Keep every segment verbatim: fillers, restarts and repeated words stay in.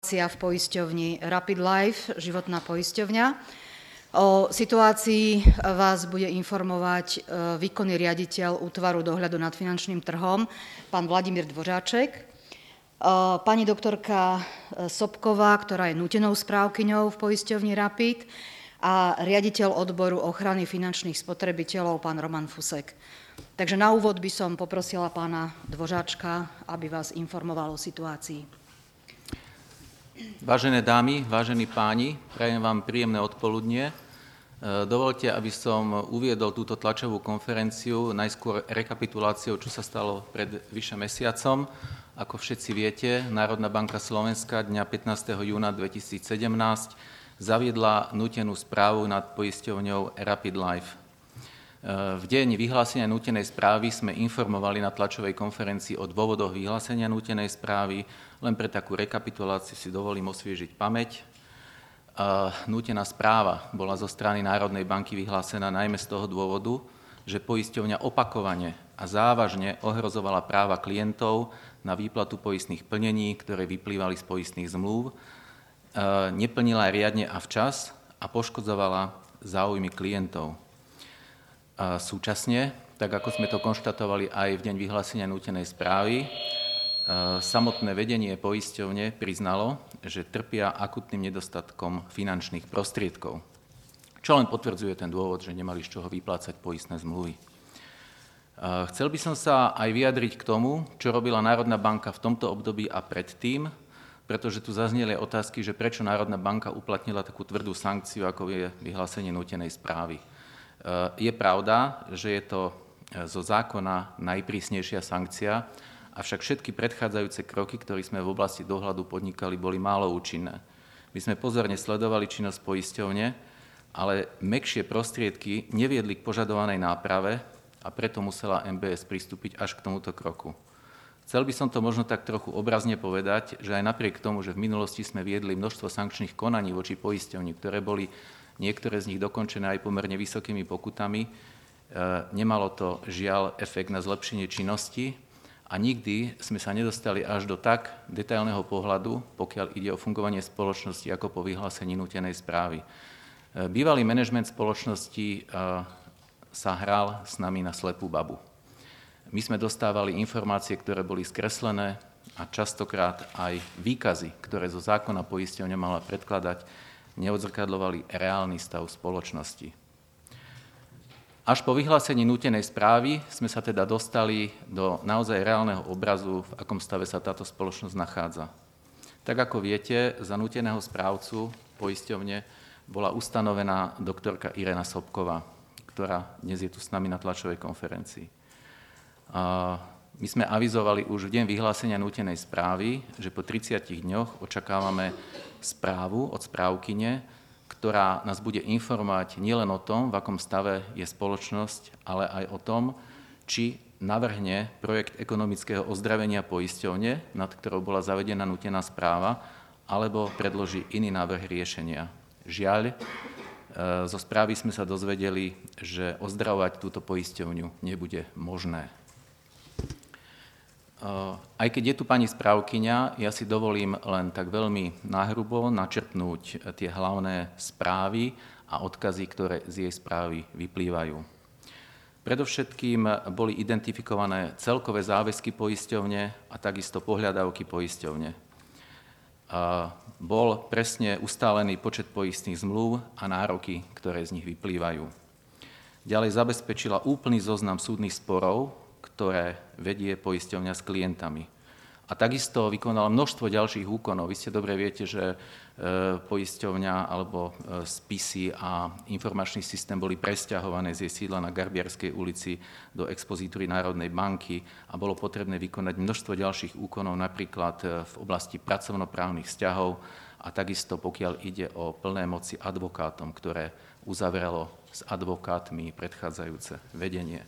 v poisťovni Rapid Life, životná poisťovňa. O situácii vás bude informovať výkonný riaditeľ útvaru dohľadu nad finančným trhom, pán Vladimír Dvořáček. Pani doktorka Sobková, ktorá je nútenou správkyňou v poisťovni Rapid, a riaditeľ odboru ochrany finančných spotrebiteľov, pán Roman Fusek. Takže na úvod by som poprosila pána Dvořáčka, aby vás informoval o situácii. Vážené dámy, vážení páni, prajem vám príjemné odpoludnie. Dovoľte, aby som uviedol túto tlačovú konferenciu najskôr rekapituláciou, čo sa stalo pred vyše mesiacom. Ako všetci viete, Národná banka Slovenska dňa pätnásteho júna dvetisícsedemnásť zaviedla nútenú správu nad poisťovňou Rapid Life. V deň vyhlásenia nútenej správy sme informovali na tlačovej konferencii o dôvodoch vyhlásenia nútenej správy. Len pre takú rekapituláciu si dovolím osviežiť pamäť. Nútená správa bola zo strany Národnej banky vyhlásená najmä z toho dôvodu, že poisťovňa opakovane a závažne ohrozovala práva klientov na výplatu poistných plnení, ktoré vyplývali z poistných zmluv, neplnila riadne a včas a poškodzovala záujmy klientov. A súčasne, tak ako sme to konštatovali aj v deň vyhlásenia nútenej správy, samotné vedenie poisťovne priznalo, že trpia akutným nedostatkom finančných prostriedkov, čo len potvrdzuje ten dôvod, že nemali z čoho vyplácať poistné zmluvy. Chcel by som sa aj vyjadriť k tomu, čo robila Národná banka v tomto období a predtým, pretože tu zazneli otázky, že prečo Národná banka uplatnila takú tvrdú sankciu, ako je vyhlásenie nútenej správy. Je pravda, že je to zo zákona najprísnejšia sankcia, avšak všetky predchádzajúce kroky, ktoré sme v oblasti dohľadu podnikali, boli málo účinné. My sme pozorne sledovali činnosť poisťovne, ale mäkšie prostriedky neviedli k požadovanej náprave a preto musela em bé es pristúpiť až k tomuto kroku. Chcel by som to možno tak trochu obrazne povedať, že aj napriek tomu, že v minulosti sme viedli množstvo sankčných konaní voči poisťovni, ktoré boli niektoré z nich dokončené aj pomerne vysokými pokutami, nemalo to žiaľ efekt na zlepšenie činnosti a nikdy sme sa nedostali až do tak detailného pohľadu, pokiaľ ide o fungovanie spoločnosti, ako po vyhlásení nútenej správy. Bývalý manažment spoločnosti sa hral s nami na slepú babu. My sme dostávali informácie, ktoré boli skreslené a častokrát aj výkazy, ktoré zo zákona poisťovňa mala predkladať, neodzrkadľovali reálny stav spoločnosti. Až po vyhlásení nútenej správy sme sa teda dostali do naozaj reálneho obrazu, v akom stave sa táto spoločnosť nachádza. Tak ako viete, za núteného správcu poisťovne bola ustanovená doktorka Irena Sobková, ktorá dnes je tu s nami na tlačovej konferencii. A my sme avizovali už v deň vyhlásenia nútenej správy, že po tridsiatich dňoch očakávame správu od správkyne, ktorá nás bude informovať nielen o tom, v akom stave je spoločnosť, ale aj o tom, či navrhne projekt ekonomického ozdravenia poisťovne, nad ktorou bola zavedená nútená správa, alebo predloží iný návrh riešenia. Žiaľ, zo správy sme sa dozvedeli, že ozdravovať túto poisťovňu nebude možné. Aj keď je tu pani správkyňa, ja si dovolím len tak veľmi nahrubo načrtnúť tie hlavné správy a odkazy, ktoré z jej správy vyplývajú. Predovšetkým boli identifikované celkové záväzky poisťovne a takisto pohľadávky poisťovne. Bol presne ustálený počet poistných zmluv a nároky, ktoré z nich vyplývajú. Ďalej zabezpečila úplný zoznam súdnych sporov, ktoré vedie poisťovňa s klientami. A takisto vykonala množstvo ďalších úkonov. Vy ste dobre viete, že poisťovňa alebo spisy a informačný systém boli presťahované z jej sídla na Garbiarskej ulici do expozitúry Národnej banky a bolo potrebné vykonať množstvo ďalších úkonov, napríklad v oblasti pracovnoprávnych vzťahov a takisto pokiaľ ide o plné moci advokátom, ktoré uzavrelo s advokátmi predchádzajúce vedenie.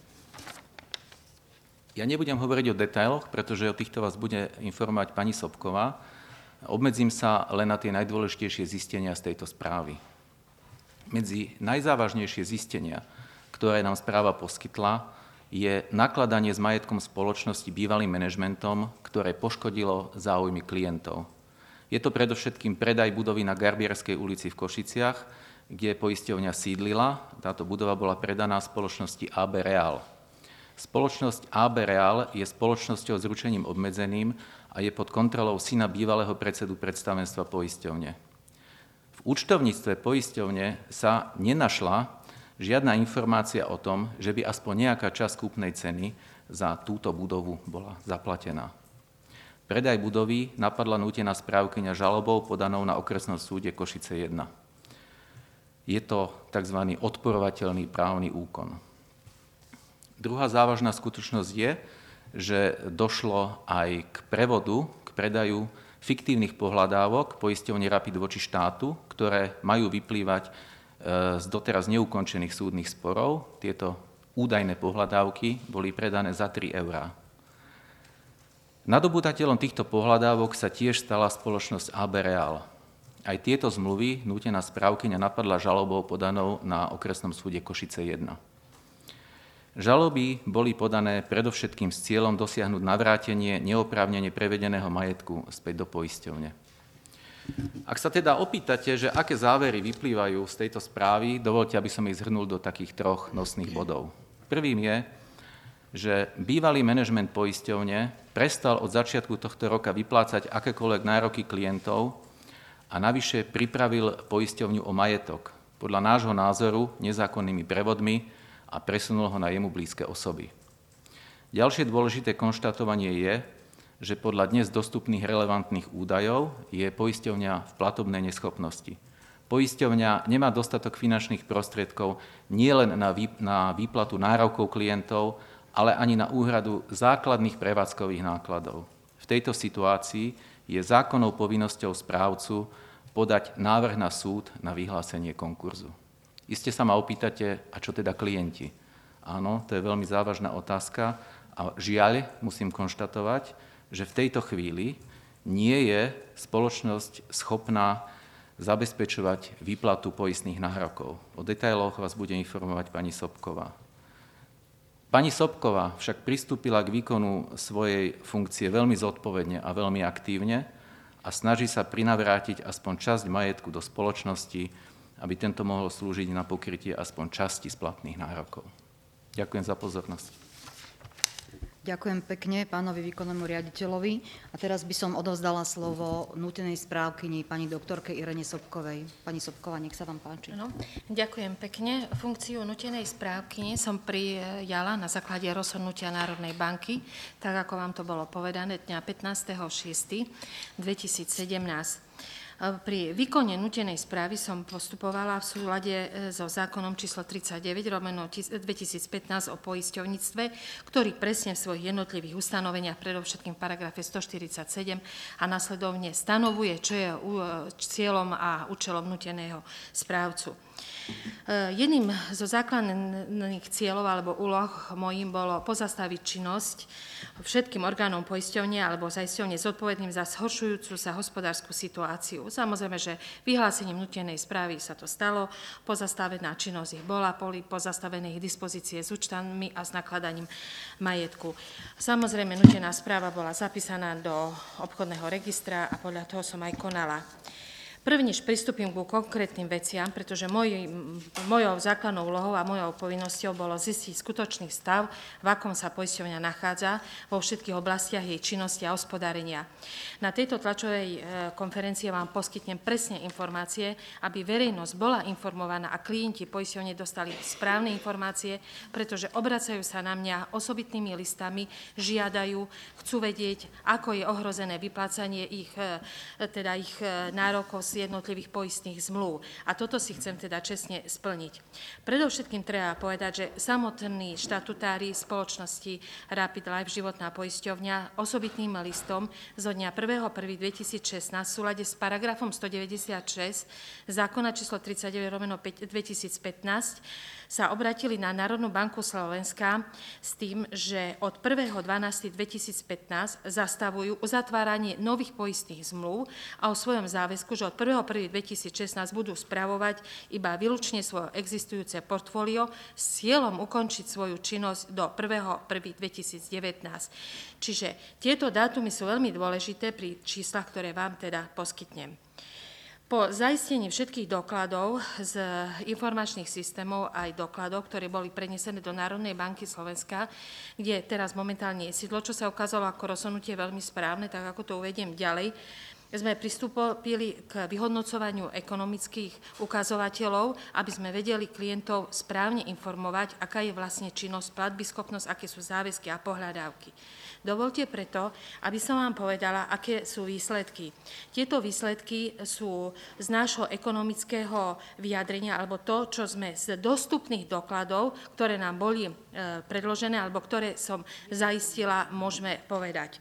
Ja nebudem hovoriť o detailoch, pretože o týchto vás bude informovať pani Sobková. Obmedzím sa len na tie najdôležitejšie zistenia z tejto správy. Medzi najzávažnejšie zistenia, ktoré nám správa poskytla, je nakladanie s majetkom spoločnosti bývalým manažmentom, ktoré poškodilo záujmy klientov. Je to predovšetkým predaj budovy na Garbierskej ulici v Košiciach, kde poisťovňa sídlila. Táto budova bola predaná spoločnosti á bé Real. Spoločnosť á bé Real je spoločnosťou s ručením obmedzeným a je pod kontrolou syna bývalého predsedu predstavenstva poisťovne. V účtovníctve poisťovne sa nenašla žiadna informácia o tom, že by aspoň nejaká časť kúpnej ceny za túto budovu bola zaplatená. Predaj budovy napadla nútená správkyňa žalobou podanou na okresnom súde Košice jeden. Je to tzv. Odporovateľný právny úkon. Druhá závažná skutočnosť je, že došlo aj k prevodu, k predaju fiktívnych pohľadávok poisťovne Rapid voči štátu, ktoré majú vyplývať z doteraz neukončených súdnych sporov. Tieto údajné pohľadávky boli predané za tri eurá. Nadobúdateľom týchto pohľadávok sa tiež stala spoločnosť á bé Real. Aj tieto zmluvy nútená správkyňa napadla žalobou podanou na okresnom súde Košice jeden. Žaloby boli podané predovšetkým s cieľom dosiahnuť navrátenie neoprávnene prevedeného majetku späť do poisťovne. Ak sa teda opýtate, že aké závery vyplývajú z tejto správy, dovoľte, aby som ich zhrnul do takých troch nosných bodov. Prvým je, že bývalý manažment poisťovne prestal od začiatku tohto roka vyplácať akékoľvek nároky klientov a navyše pripravil poisťovňu o majetok, podľa nášho názoru nezákonnými prevodmi, a presunul ho na jemu blízke osoby. Ďalšie dôležité konštatovanie je, že podľa dnes dostupných relevantných údajov je poisťovňa v platobnej neschopnosti. Poisťovňa nemá dostatok finančných prostriedkov nielen na, vý, na výplatu nárokov klientov, ale ani na úhradu základných prevádzkových nákladov. V tejto situácii je zákonnou povinnosťou správcu podať návrh na súd na vyhlásenie konkurzu. Iste sa ma opýtate, a čo teda klienti? Áno, to je veľmi závažná otázka a žiaľ musím konštatovať, že v tejto chvíli nie je spoločnosť schopná zabezpečovať výplatu poistných nárokov. O detailoch vás bude informovať pani Sobková. Pani Sobková však pristúpila k výkonu svojej funkcie veľmi zodpovedne a veľmi aktívne a snaží sa prinavrátiť aspoň časť majetku do spoločnosti, aby tento mohol slúžiť na pokrytie aspoň časti splatných nárokov. Ďakujem za pozornosť. Ďakujem pekne pánovi výkonnému riaditeľovi. A teraz by som odovzdala slovo nútenej správkyni pani doktorke Irene Sobkovej. Pani Sobková, nech sa vám páči. No, ďakujem pekne. Funkciu nútenej správkyne som prijala na základe rozhodnutia Národnej banky, tak ako vám to bolo povedané, dňa pätnásteho šiesteho dvetisícsedemnásť. Pri výkone nútenej správy som postupovala v súlade so zákonom číslo tridsaťdeväť lomeno dvetisícpätnásť o poisťovníctve, ktorý presne v svojich jednotlivých ustanoveniach, predovšetkým v paragrafe stoštyridsaťsedem a nasledovne stanovuje, čo je cieľom a účelom núteného správcu. Jedným zo základných cieľov alebo úloh mojím bolo pozastaviť činnosť všetkým orgánom poisťovne alebo zaisťovne zodpovedným za zhoršujúcu sa hospodársku situáciu. Samozrejme, že vyhlásením nútenej správy sa to stalo, pozastavená činnosť ich bola, boli pozastavené ich dispozície s účtami a s nakladaním majetku. Samozrejme, nútená správa bola zapísaná do obchodného registra a podľa toho som aj konala. Prvnež pristúpim ku konkrétnym veciam, pretože moj, mojou základnou úlohou a mojou povinnosťou bolo zistiť skutočný stav, v akom sa poisťovňa nachádza vo všetkých oblastiach jej činnosti a hospodárenia. Na tejto tlačovej konferencii vám poskytnem presne informácie, aby verejnosť bola informovaná a klienti poisťovne dostali správne informácie, pretože obracajú sa na mňa osobitnými listami, žiadajú, chcú vedieť, ako je ohrozené vyplácanie ich, teda ich nárokov z jednotlivých poistných zmluv. A toto si chcem teda čestne splniť. Predovšetkým treba povedať, že samotní štatutári spoločnosti Rapid Life životná poisťovňa osobitným listom zo dňa prvého prvého dvetisícšestnásť v súlade s paragrafom stodeväťdesiatšesť zákona číslo tridsaťdeväť lomeno dvetisícpätnásť sa obratili na Národnú banku Slovenska s tým, že od prvého dvanásteho dvetisícpätnásť zastavujú uzatváranie nových poistných zmluv a o svojom záväzku, že od prvého prvého dvetisícšestnásť budú spravovať iba výlučne svoje existujúce portfólio s cieľom ukončiť svoju činnosť do prvého prvého dvetisícdevätnásť. Čiže tieto dátumy sú veľmi dôležité pri číslach, ktoré vám teda poskytnem. Po zaistení všetkých dokladov z informačných systémov aj dokladov, ktoré boli prenesené do Národnej banky Slovenska, kde teraz momentálne je sídlo, čo sa ukázalo ako rozhodnutie veľmi správne, tak ako to uvediem ďalej, sme pristúpili k vyhodnocovaniu ekonomických ukazovateľov, aby sme vedeli klientov správne informovať, aká je vlastne činnosť, platbyschopnosť, aké sú záväzky a pohľadávky. Dovolte preto, aby som vám povedala, aké sú výsledky. Tieto výsledky sú z nášho ekonomického vyjadrenia, alebo to, čo sme z dostupných dokladov, ktoré nám boli predložené, alebo ktoré som zaistila, môžeme povedať.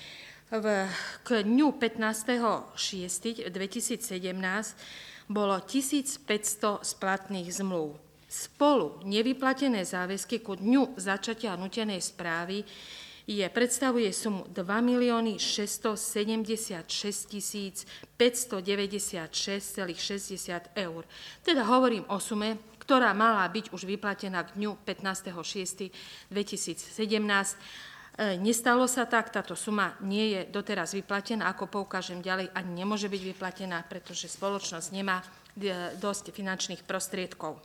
V, k dňu pätnásteho šiesteho dvetisícsedemnásť bolo tisícpäťsto splatných zmluv. Spolu nevyplatené záväzky ku dňu začatia nútenej správy je, predstavuje sumu dva milióny šesťstosedemdesiatšesť tisíc päťstodeväťdesiatšesť celá šesťdesiat eur. Teda hovorím o sume, ktorá mala byť už vyplatená k dňu pätnásteho šiesteho dvetisícsedemnásť. Nestalo sa tak, táto suma nie je doteraz vyplatená, ako poukážem ďalej, ani nemôže byť vyplatená, pretože spoločnosť nemá dosť finančných prostriedkov.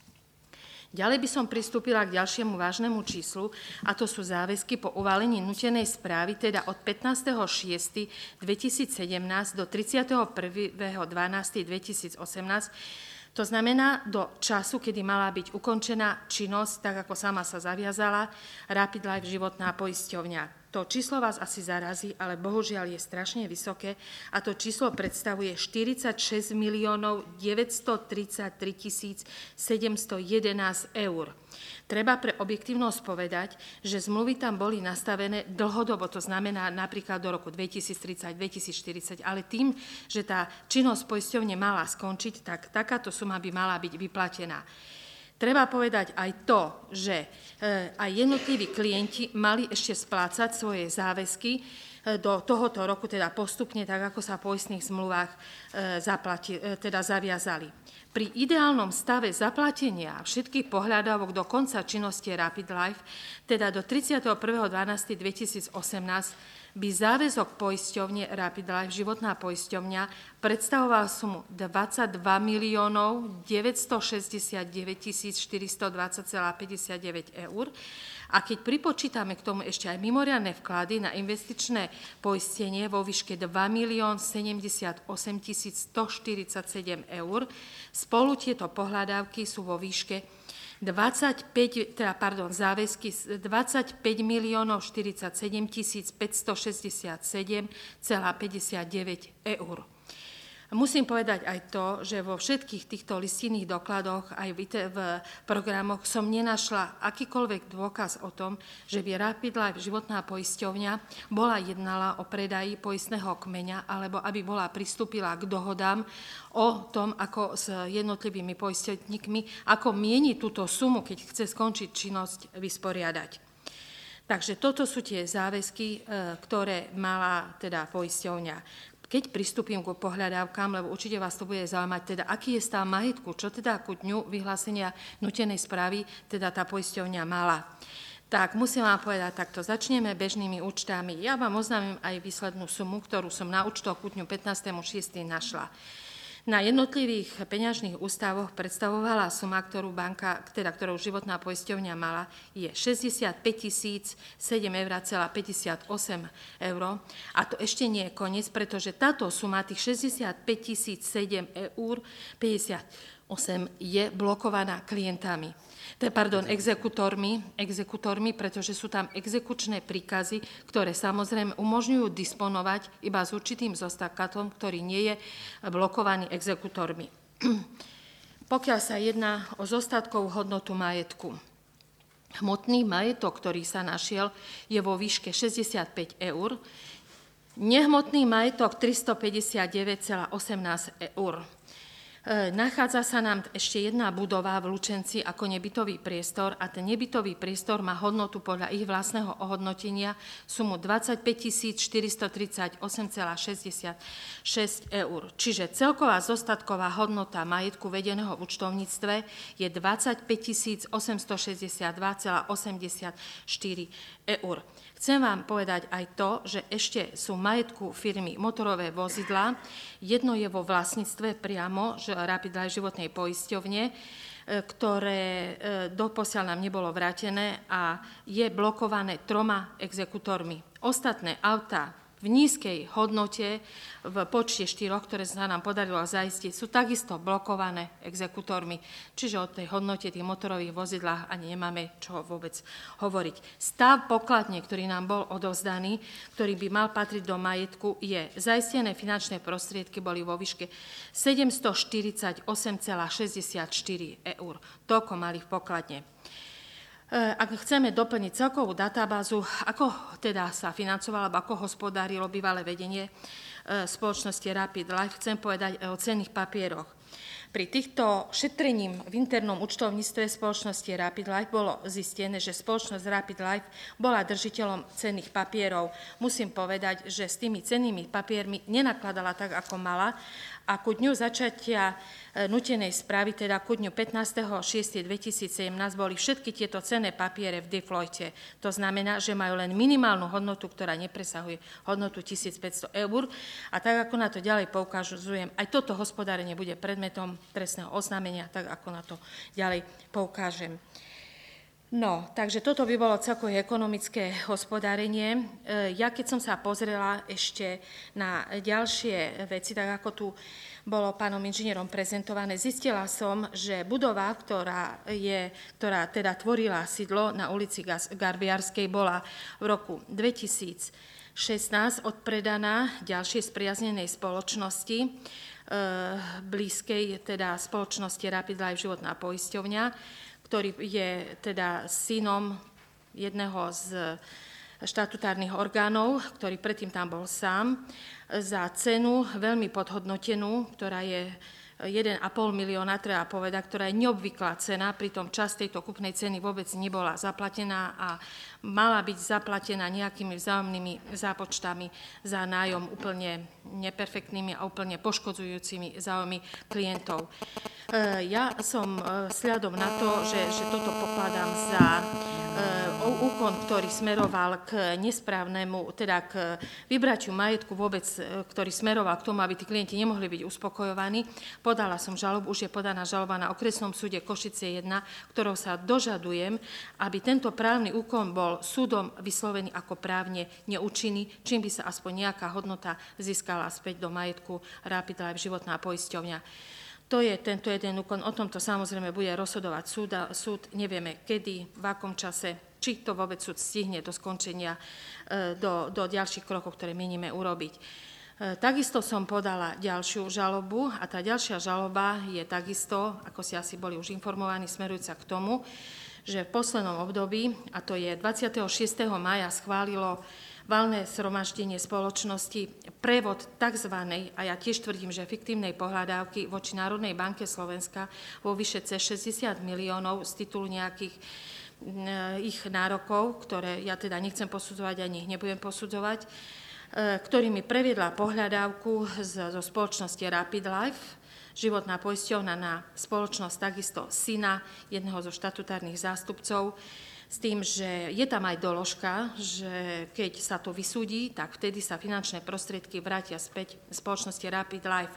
Ďalej by som pristúpila k ďalšiemu vážnemu číslu, a to sú záväzky po uvalení nútenej správy, teda od pätnásteho šiesteho dvetisícsedemnásť do tridsiateho prvého dvanásteho dvetisícosemnásť. To znamená do času, kedy mala byť ukončená činnosť, tak ako sama sa zaviazala, Rapid Life životná poisťovňa. To číslo vás asi zarazí, ale bohužiaľ je strašne vysoké a to číslo predstavuje štyridsaťšesť miliónov deväťstotridsaťtri tisíc sedemstojedenásť eur. Treba pre objektívnosť povedať, že zmluvy tam boli nastavené dlhodobo, to znamená napríklad do roku dvetisíctridsať, dvetisícštyridsať, ale tým, že tá činnosť poisťovne mala skončiť, tak takáto suma by mala byť vyplatená. Treba povedať aj to, že aj jednotliví klienti mali ešte splácať svoje záväzky do tohoto roku, teda postupne, tak ako sa v poistných zmluvách zaplati, teda zaviazali. Pri ideálnom stave zaplatenia všetkých pohľadávok do konca činnosti Rapid Life, teda do tridsiateho prvého dvanásteho dvetisícosemnásť, by záväzok poisťovne Rapid Life životná poisťovňa predstavoval sumu dvadsaťdva miliónov deväťstošesťdesiatdeväť tisíc štyristodvadsať celá päťdesiatdeväť eur. A keď pripočítame k tomu ešte aj mimoriadne vklady na investičné poistenie vo výške dva milióny sedemdesiatosem tisíc stoštyridsaťsedem eur, spolu tieto pohľadávky sú vo výške dvadsaťpäť, teda, pardon, záväzky dvadsaťpäť miliónov štyridsaťsedem tisíc päťstošesťdesiatsedem celá päťdesiatdeväť eur. Musím povedať aj to, že vo všetkých týchto listinných dokladoch aj v programoch som nenašla akýkoľvek dôkaz o tom, že by Rapid Life životná poisťovňa bola jednala o predaji poistného kmeňa alebo aby bola pristúpila k dohodám o tom, ako s jednotlivými poisťovníkmi, ako mieni túto sumu, keď chce skončiť činnosť, vysporiadať. Takže toto sú tie záväzky, ktoré mala teda poisťovňa. Keď pristúpim k pohľadávkám, lebo určite vás to bude zaujímať, teda aký je stav majetku, čo teda ku dňu vyhlásenia nútenej správy, teda tá poisťovňa mala. Tak musím vám povedať, takto začneme bežnými účtami. Ja vám oznámim aj výslednú sumu, ktorú som na účtoch ku dňu pätnásteho šiesteho našla. Na jednotlivých peňažných ústavoch predstavovala suma, ktorú banka, teda ktorou životná poisťovňa mala, je šesťdesiatpäť tisíc sedem eur celá päťdesiatosem eur. A to ešte nie je koniec, pretože táto suma, tých šesťdesiatpäť tisíc sedem eur päťdesiatosem je blokovaná klientami. Pardon, exekutormi, exekutormi, pretože sú tam exekučné príkazy, ktoré samozrejme umožňujú disponovať iba s určitým zostakatom, ktorý nie je blokovaný exekutormi. Pokiaľ sa jedná o zostatkovú hodnotu majetku, hmotný majetok, ktorý sa našiel, je vo výške šesťdesiatpäť eur, nehmotný majetok tristopäťdesiatdeväť celá osemnásť eur. Nachádza sa nám ešte jedna budova v Lučenci ako nebytový priestor a ten nebytový priestor má hodnotu podľa ich vlastného ohodnotenia sumu dvadsaťpäť tisíc štyristotridsaťosem celá šesťdesiatšesť eur. Čiže celková zostatková hodnota majetku vedeného v účtovníctve je dvadsaťpäť tisíc osemstošesťdesiatdva celá osemdesiatštyri eur. Chcem vám povedať aj to, že ešte sú v majetku firmy motorové vozidlá. Jedno je vo vlastníctve priamo Rapid Life životnej poisťovne, ktoré doposiaľ nám nebolo vrátené a je blokované troma exekútormi. Ostatné autá v nízkej hodnote, v počte štyroch, ktoré sa nám podarilo zaistiť, sú takisto blokované exekútormi. Čiže o tej hodnote tých motorových vozidlách ani nemáme čo vôbec hovoriť. Stav pokladne, ktorý nám bol odovzdaný, ktorý by mal patriť do majetku, je zaistené finančné prostriedky boli vo výške sedemstoštyridsaťosem celá šesťdesiatštyri eur. Toľko mali v pokladne. Ak chceme doplniť celkovú databázu, ako teda sa financovalo, alebo ako hospodárilo bývalé vedenie spoločnosti Rapid Life, chcem povedať o cenných papieroch. Pri týchto šetrením v internom účtovníctve spoločnosti Rapid Life bolo zistené, že spoločnosť Rapid Life bola držiteľom cenných papierov. Musím povedať, že s tými cennými papiermi nenakladala tak, ako mala a ku dňu začatia nútenej správy, teda ku dňu pätnásteho šiesteho dvetisícsedemnásť, boli všetky tieto cenné papiere v deflojte. To znamená, že majú len minimálnu hodnotu, ktorá nepresahuje hodnotu tisícpäťsto eur. A tak, ako na to ďalej poukazujem, aj toto hospodárenie bude predmetom trestného oznámenia, tak ako na to ďalej poukážem. No, takže toto by bolo celkové ekonomické hospodárenie. Ja keď som sa pozrela ešte na ďalšie veci, tak ako tu bolo pánom inžinierom prezentované, zistila som, že budova, ktorá, je, ktorá teda tvorila sídlo na ulici Garbiarskej, bola v roku dvetisícšestnásť odpredaná ďalšej spriaznenej spoločnosti, blízkej teda spoločnosti Rapid Life životná poisťovňa, ktorý je teda synom jedného z štatutárnych orgánov, ktorý predtým tam bol sám, za cenu veľmi podhodnotenú, ktorá je jeden a pol milióna, treba povedať, ktorá je neobvyklá cena, pritom časť tejto kupnej ceny vôbec nebola zaplatená a mala byť zaplatená nejakými vzájomnými zápočtami za nájom úplne neperfektnými a úplne poškodzujúcimi záujmy klientov. Ja som sľadom na to, že, že toto pokladám za úkon, ktorý smeroval k nesprávnemu, teda k vybratiu majetku vôbec, ktorý smeroval k tomu, aby tí klienti nemohli byť uspokojovaní. Podala som žalobu, už je podaná žaloba na okresnom súde Košice jeden, ktorou sa dožadujem, aby tento právny úkon bol súdom vyslovený ako právne neúčinný, čím by sa aspoň nejaká hodnota získala späť do majetku Rapid Life životná poisťovňa. To je tento jeden úkon, o tomto samozrejme bude rozhodovať súd, súd, nevieme kedy, v akom čase, či to vôbec súd stihne do skončenia, do, do ďalších krokov, ktoré mienime urobiť. Takisto som podala ďalšiu žalobu a tá ďalšia žaloba je takisto, ako si asi boli už informovaní, smerujúca k tomu, že v poslednom období, a to je dvadsiateho šiesteho mája, schválilo valné zhromaždenie spoločnosti prevod tzv. A ja tiež tvrdím, že fiktívnej pohľadávky voči Národnej banke Slovenska vo vyše cez šesťdesiat miliónov z titulu nejakých ich nárokov, ktoré ja teda nechcem posudzovať ani ich nebudem posudzovať, ktorými previedla pohľadávku zo spoločnosti Rapid Life, životná poisťovňa, na spoločnosť takisto syna jedného zo štatutárnych zástupcov, s tým, že je tam aj doložka, že keď sa to vysúdi, tak vtedy sa finančné prostriedky vrátia späť spoločnosti Rapid Life.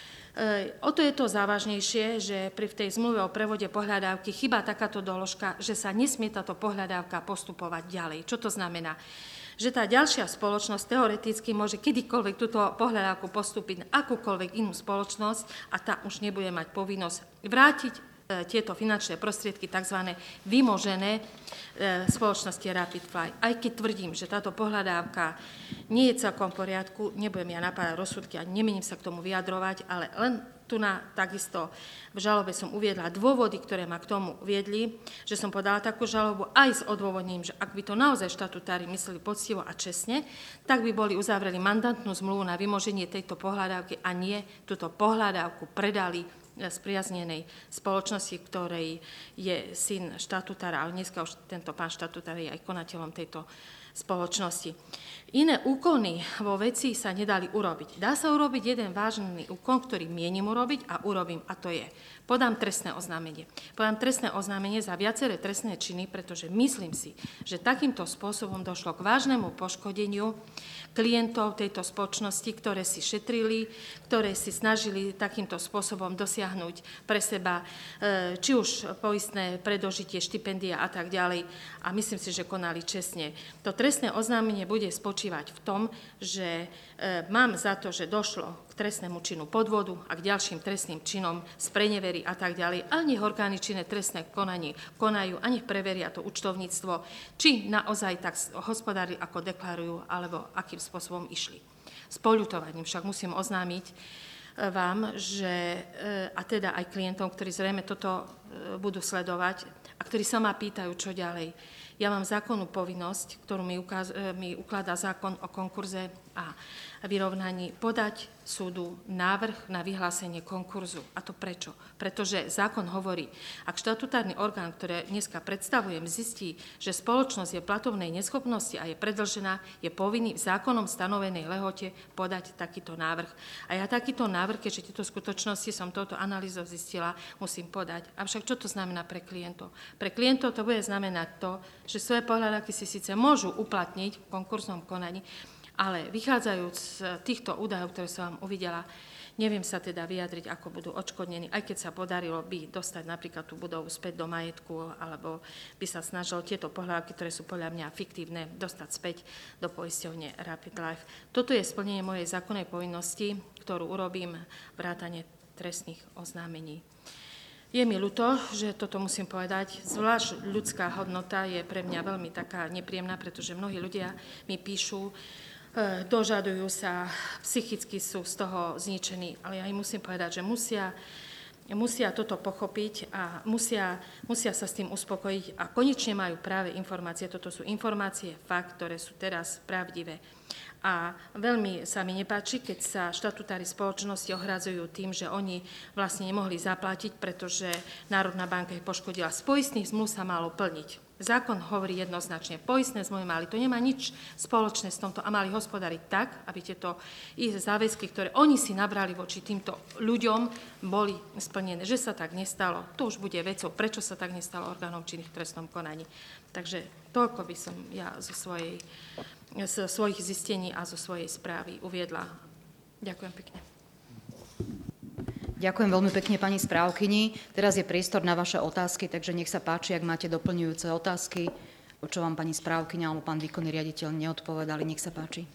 O to je to závažnejšie, že pri tej zmluve o prevode pohľadávky chýba takáto doložka, že sa nesmie táto pohľadávka postupovať ďalej. Čo to znamená? Že tá ďalšia spoločnosť teoreticky môže kedykoľvek túto pohľadávku postúpiť na akúkoľvek inú spoločnosť a tá už nebude mať povinnosť vrátiť tieto finančné prostriedky, tzv. Vymožené spoločnosti Rapid Life. Aj keď tvrdím, že táto pohľadávka nie je celkom v poriadku, nebudem ja napádať rozsudky a nemením sa k tomu vyjadrovať, ale len tu na takisto v žalobe som uviedla dôvody, ktoré ma k tomu viedli, že som podala takú žalobu aj s odôvodnením, že ak by to naozaj štatutári mysleli poctivo a čestne, tak by boli uzavreli mandantnú zmluvu na vymoženie tejto pohľadávky a nie túto pohľadávku predali spriaznenej spoločnosti, ktorej je syn štatutára, ale dneska už tento pán štatutár je aj konateľom tejto spoločnosti. Iné úkony vo veci sa nedali urobiť. Dá sa urobiť jeden vážny úkon, ktorý mienim urobiť a urobím, a to je, podám trestné oznámenie. Podám trestné oznámenie za viaceré trestné činy, pretože myslím si, že takýmto spôsobom došlo k vážnemu poškodeniu klientov tejto spoločnosti, ktoré si šetrili, ktoré si snažili takýmto spôsobom dosiahnuť pre seba či už poistné predožitie, štipendia a tak ďalej. A myslím si, že konali čestne. To trestné oznámenie bude spočívať v tom, že mám za to, že došlo k trestnému činu podvodu a k ďalším trestným činom sprenevery a tak ďalej. A nech orgány činné trestné konanie konajú a nech preveria to účtovníctvo, či naozaj tak hospodári, ako deklarujú, alebo akým spôsobom išli. S poľutovaním však musím oznámiť vám, že, a teda aj klientom, ktorí zrejme toto budú sledovať a ktorí sa ma pýtajú, čo ďalej. Ja mám zákonnú povinnosť, ktorú mi, ukaz, mi ukladá zákon o konkurze a vyrovnaní, podať súdu návrh na vyhlásenie konkurzu. A to prečo? Pretože zákon hovorí, ak štatutárny orgán, ktoré dneska predstavujem, zistí, že spoločnosť je platobnej neschopnosti a je predĺžená, je povinný v zákonom stanovenej lehote podať takýto návrh. A ja takýto návrh, keďže tieto skutočnosti som touto analýzou zistila, musím podať. Avšak čo to znamená pre klientov? Pre klientov to bude znamenať to, že svoje pohľadavky si síce môžu uplatniť v konkurznom konaní, ale vychádzajúc z týchto údajov, ktoré som vám uvidela, neviem sa teda vyjadriť, ako budú odškodnení, aj keď sa podarilo by dostať napríklad tú budovu späť do majetku, alebo by sa snažil tieto pohľadavky, ktoré sú podľa mňa fiktívne, dostať späť do poisťovne Rapid Life. Toto je splnenie mojej zákonnej povinnosti, ktorú urobím vrátane trestných oznámení. Je mi ľúto, že toto musím povedať, zvlášť ľudská hodnota je pre mňa veľmi taká nepríjemná, pretože mnohí ľudia mi píšu, dožadujú sa, psychicky sú z toho zničení, ale ja im musím povedať, že musia, musia toto pochopiť a musia, musia sa s tým uspokojiť a konečne majú práve informácie. Toto sú informácie, fakt, ktoré sú teraz pravdivé. A veľmi sa mi nepáči, keď sa štatutári spoločnosti ohradzujú tým, že oni vlastne nemohli zaplatiť, pretože Národná banka ich poškodila. Z poistných zmluv sa malo plniť. Zákon hovorí jednoznačne, poistné zmluvy mali, to nemá nič spoločné s tomto a mali hospodáriť tak, aby tieto ich záväzky, ktoré oni si nabrali voči týmto ľuďom, boli splnené. Že sa tak nestalo, to už bude vecou, prečo sa tak nestalo orgánom činných v trestnom konaní. Takže toľko by som ja zo svojej, z svojich zistení a zo svojej správy uviedla. Ďakujem pekne. Ďakujem veľmi pekne pani správkyni. Teraz je priestor na vaše otázky, takže nech sa páči, ak máte doplňujúce otázky, o čo vám pani správkyňa alebo pán výkonný riaditeľ neodpovedali. Nech sa páči.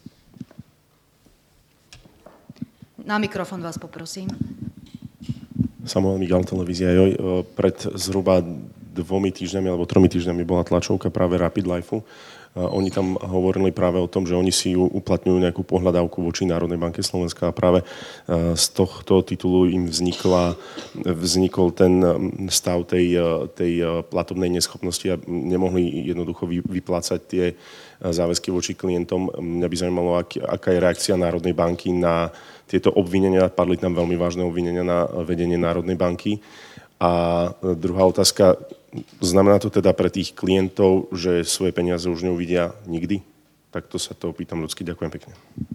Na mikrofón vás poprosím. Samuel Migal, televízia Joj. Pred zhruba dvomi týždňami alebo tromi týždňami bola tlačovka práve Rapid Lifeu. Oni tam hovorili práve o tom, že oni si uplatňujú nejakú pohľadávku voči Národnej banke Slovenska a práve z tohto titulu im vznikla, vznikol ten stav tej, tej platobnej neschopnosti a nemohli jednoducho vyplácať tie záväzky voči klientom. Mňa by zaujímalo, aká je reakcia Národnej banky na tieto obvinenia. Padli tam veľmi vážne obvinenia na vedenie Národnej banky. A druhá otázka, znamená to teda pre tých klientov, že svoje peniaze už neuvidia nikdy? Takto sa to opýtam ľudsky. Ďakujem pekne.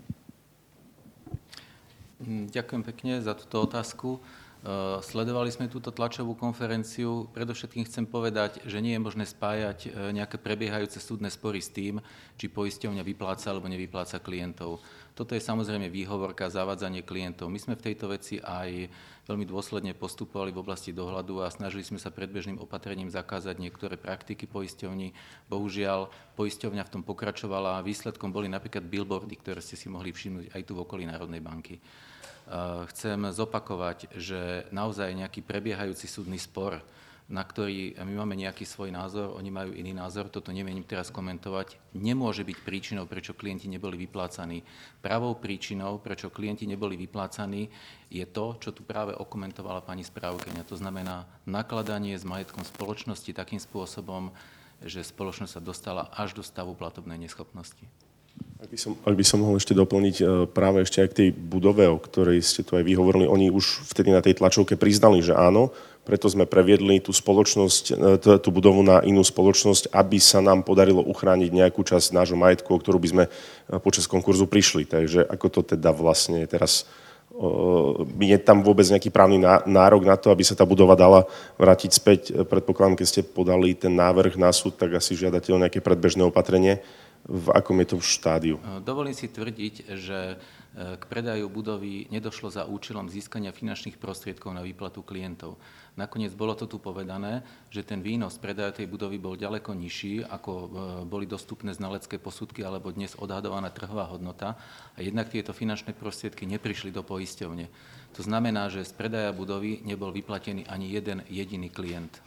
Ďakujem pekne za túto otázku. Sledovali sme túto tlačovú konferenciu. Predovšetkým chcem povedať, že nie je možné spájať nejaké prebiehajúce súdne spory s tým, či poisťovňa vypláca alebo nevypláca klientov. Toto je samozrejme výhovorka, zavádzanie klientov. My sme v tejto veci aj veľmi dôsledne postupovali v oblasti dohľadu a snažili sme sa predbežným opatrením zakázať niektoré praktiky poisťovní. Bohužiaľ, poisťovňa v tom pokračovala a výsledkom boli napríklad billboardy, ktoré ste si mohli všimnúť aj tu v okolí Národnej banky. Chcem zopakovať, že naozaj nejaký prebiehajúci súdny spor, na ktorý my máme nejaký svoj názor, oni majú iný názor, toto nemienim teraz komentovať, nemôže byť príčinou, prečo klienti neboli vyplácaní. Pravou príčinou, prečo klienti neboli vyplácaní, je to, čo tu práve okomentovala pani správkyňa. To znamená nakladanie s majetkom spoločnosti takým spôsobom, že spoločnosť sa dostala až do stavu platobnej neschopnosti. Ak by, som, ak by som mohol ešte doplniť práve ešte aj k tej budove, o ktorej ste tu aj vy hovorili, oni už vtedy na tej tlačovke priznali, že áno, preto sme previedli tú spoločnosť, tú budovu na inú spoločnosť, aby sa nám podarilo uchrániť nejakú časť nášho majetku, o ktorú by sme počas konkurzu prišli. Takže ako to teda vlastne je teraz? Je tam vôbec nejaký právny nárok na to, aby sa tá budova dala vrátiť späť? Predpokladám, keď ste podali ten návrh na súd, tak asi žiadate o nejaké predbežné opatrenie. V akom je to v štádiu? Dovolím si tvrdiť, že k predaju budovy nedošlo za účelom získania finančných prostriedkov na výplatu klientov. Nakoniec bolo to tu povedané, že ten výnos predaja tej budovy bol ďaleko nižší, ako boli dostupné znalecké posudky alebo dnes odhadovaná trhová hodnota a jednak tieto finančné prostriedky neprišli do poisťovne. To znamená, že z predaja budovy nebol vyplatený ani jeden jediný klient.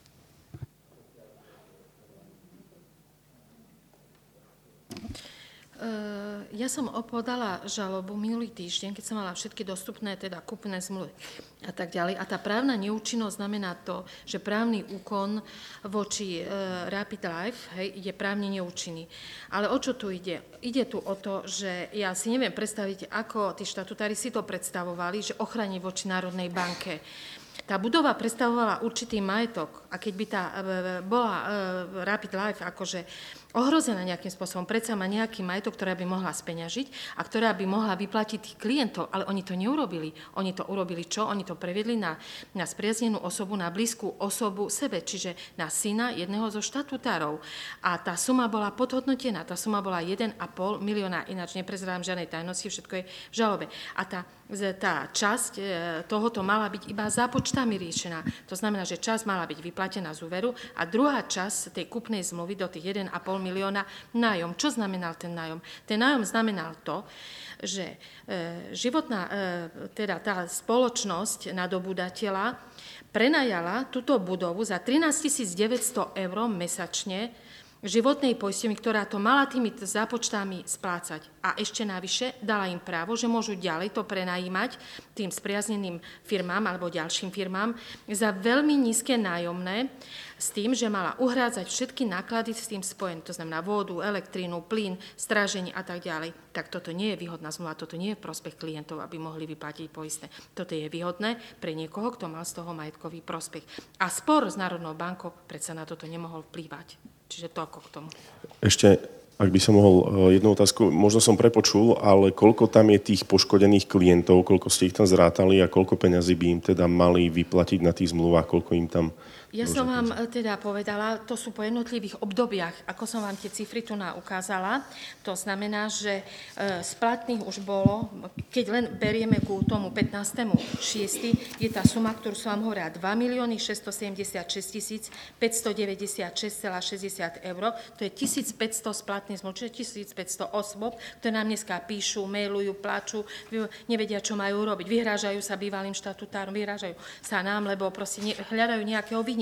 Ja som podala žalobu minulý týždeň, keď som mala všetky dostupné, teda kúpne zmluvy a tak ďalej. A tá právna neúčinnosť znamená to, že právny úkon voči e, Rapid Life, hej, je právne neúčinný. Ale o čo tu ide? Ide tu o to, že ja si neviem predstaviť, ako tí štatutári si to predstavovali, že ochrani voči Národnej banke. Tá budova predstavovala určitý majetok a keď by tá bola Rapid Life akože ohrozená nejakým spôsobom, predsa má nejaký majetok, ktorá by mohla speňažiť a ktorá by mohla vyplatiť tých klientov, ale oni to neurobili. Oni to urobili čo? Oni to previedli na, na spriaznenú osobu, na blízku osobu sebe, čiže na syna jedného zo štatutárov. A tá suma bola podhodnotená, tá suma bola jeden a pol milióna, ináč neprezradám žiadnej tajnosti, všetko je v žalobe. A tá, tá časť tohoto mala byť iba zápočtami riešená. To znamená, že časť mala byť vyplatená z úveru a druhá časť tej kúpnej zmluvy do tých jeden a pol milióna nájom. Čo znamenal ten nájom? Ten nájom znamenal to, že e, životná, e, teda tá spoločnosť nadobúdateľa prenajala túto budovu za trinásťtisíc deväťsto eur mesačne životnej poisťovni, ktorá to mala tými zápočtami splácať. A ešte navyše dala im právo, že môžu ďalej to prenajímať tým spriazneným firmám alebo ďalším firmám za veľmi nízke nájomné s tým, že mala uhrádzať všetky náklady s tým spojené. To znamená vodu, elektrínu, plyn, stráženie a tak ďalej. Tak toto nie je výhodná zmluva, toto nie je v prospech klientov, aby mohli vyplatiť poistné. Toto je výhodné pre niekoho, kto mal z toho majetkový prospech. A spor s Národnou bankou predsa na toto nemohol vplývať. Čiže toľko k tomu. Ešte, ak by som mohol jednu otázku, možno som prepočul, ale koľko tam je tých poškodených klientov, koľko ste ich tam zrátali a koľko peňazí by im teda mali vyplatiť na tých zmluvách, koľko im tam... Ja som vám teda povedala, to sú po jednotlivých obdobiach, ako som vám tie cifry tu ukázala. To znamená, že splatných už bolo, keď len berieme ku tomu pätnástemu šiestemu je tá suma, ktorú som vám hovorila, dva milióny šesťstosedemdesiatšesť tisíc päťstodeväťdesiatšesť celá šesťdesiat eur. To je tisícpäťsto splatných zmluv, čiže tisícpäťsto osôb, ktoré nám dneska píšu, mailujú, plačú, nevedia, čo majú robiť. Vyhrážajú sa bývalým štatutárom, vyhrážajú sa nám, lebo proste hľadajú nejakého vynika.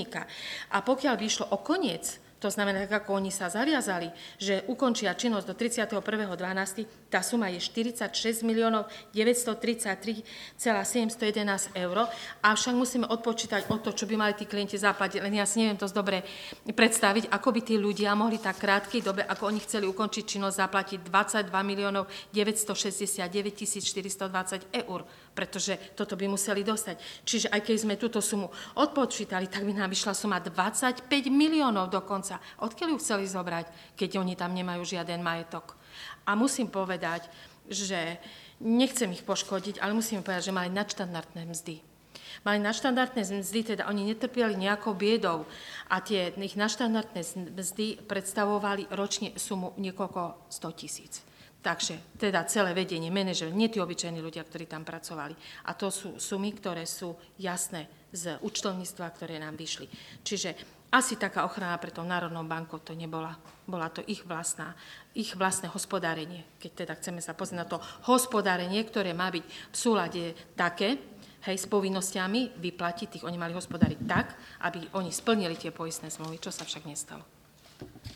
A pokiaľ by išlo o koniec, to znamená, ako oni sa zaviazali, že ukončia činnosť do tridsiateho prvého decembra, tá suma je štyridsaťšesť miliónov deväťstotridsaťtri celá sedemstojedenásť eur, avšak musíme odpočítať o to, čo by mali tí klienti zaplatiť. Len ja si neviem to dobre predstaviť, ako by tí ľudia mohli tak krátkej dobe, ako oni chceli ukončiť činnosť, zaplatiť dvadsaťdva miliónov deväťstošesťdesiatdeväť tisíc štyristodvadsať eur, pretože toto by museli dostať. Čiže aj keď sme túto sumu odpočítali, tak by nám vyšla suma dvadsaťpäť miliónov dokonca. Odkiaľ ju chceli zobrať, keď oni tam nemajú žiaden majetok? A musím povedať, že nechcem ich poškodiť, ale musím povedať, že mali nadštandardné mzdy. Mali nadštandardné mzdy, teda oni netrpieli nejakou biedou a tie ich nadštandardné mzdy predstavovali ročne sumu niekoľko sto tisíc. Takže teda celé vedenie, manažer, nie tí obyčajní ľudia, ktorí tam pracovali. A to sú sumy, ktoré sú jasné z účtovníctva, ktoré nám vyšli. Čiže asi taká ochrana pre tou Národnou bankou to nebola. Bola to ich vlastná, ich vlastné hospodárenie. Keď teda chceme sa pozrieť na to hospodárenie, ktoré má byť v súlade také, hej, s povinnosťami vyplatiť tých, oni mali hospodáriť tak, aby oni splnili tie poistné zmluvy, čo sa však nestalo.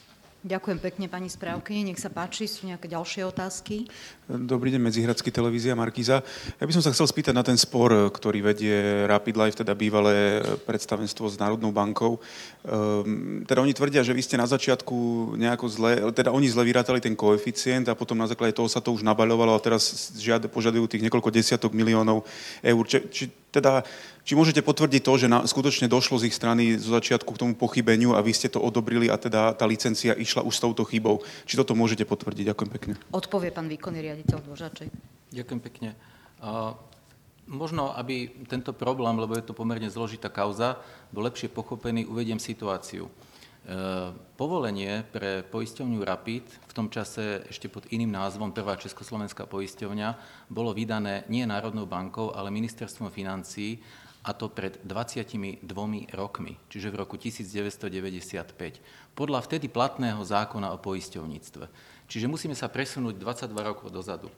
Ďakujem pekne, pani správkyni. Nech sa páči, sú nejaké ďalšie otázky? Dobrý deň, Medzihradsky televízia, Markíza. Ja by som sa chcel spýtať na ten spor, ktorý vedie Rapid Life, teda bývalé predstavenstvo s Národnou bankou. Um, teda oni tvrdia, že vy ste na začiatku nejako zle, teda oni zle vyrátali ten koeficient a potom na základe toho sa to už nabaľovalo a teraz žiad, požadujú tých niekoľko desiatok miliónov eur. Či, či, teda, či môžete potvrdiť to, že na, skutočne došlo z ich strany zo začiatku k tomu pochybeniu a vy ste to odobrili a teda tá licencia išla už s touto chybou. Či toto môžete potvrdiť? Ďakujem pekne. Odpovie pán výkonný riaditeľ Dvořáček. Ďakujem pekne. Uh, možno, aby tento problém, lebo je to pomerne zložitá kauza, bol lepšie pochopený, uvediem situáciu. Uh, povolenie pre poisťovňu Rapid, v tom čase ešte pod iným názvom Prvá československá poisťovňa, bolo vydané nie Národnou bankou, ale Ministerstvom financií, a to pred dvadsiatimi dvomi rokmi, čiže v roku devätnásťstodeväťdesiatpäť, podľa vtedy platného zákona o poisťovníctve. Čiže musíme sa presunúť dvadsaťdva rokov dozadu.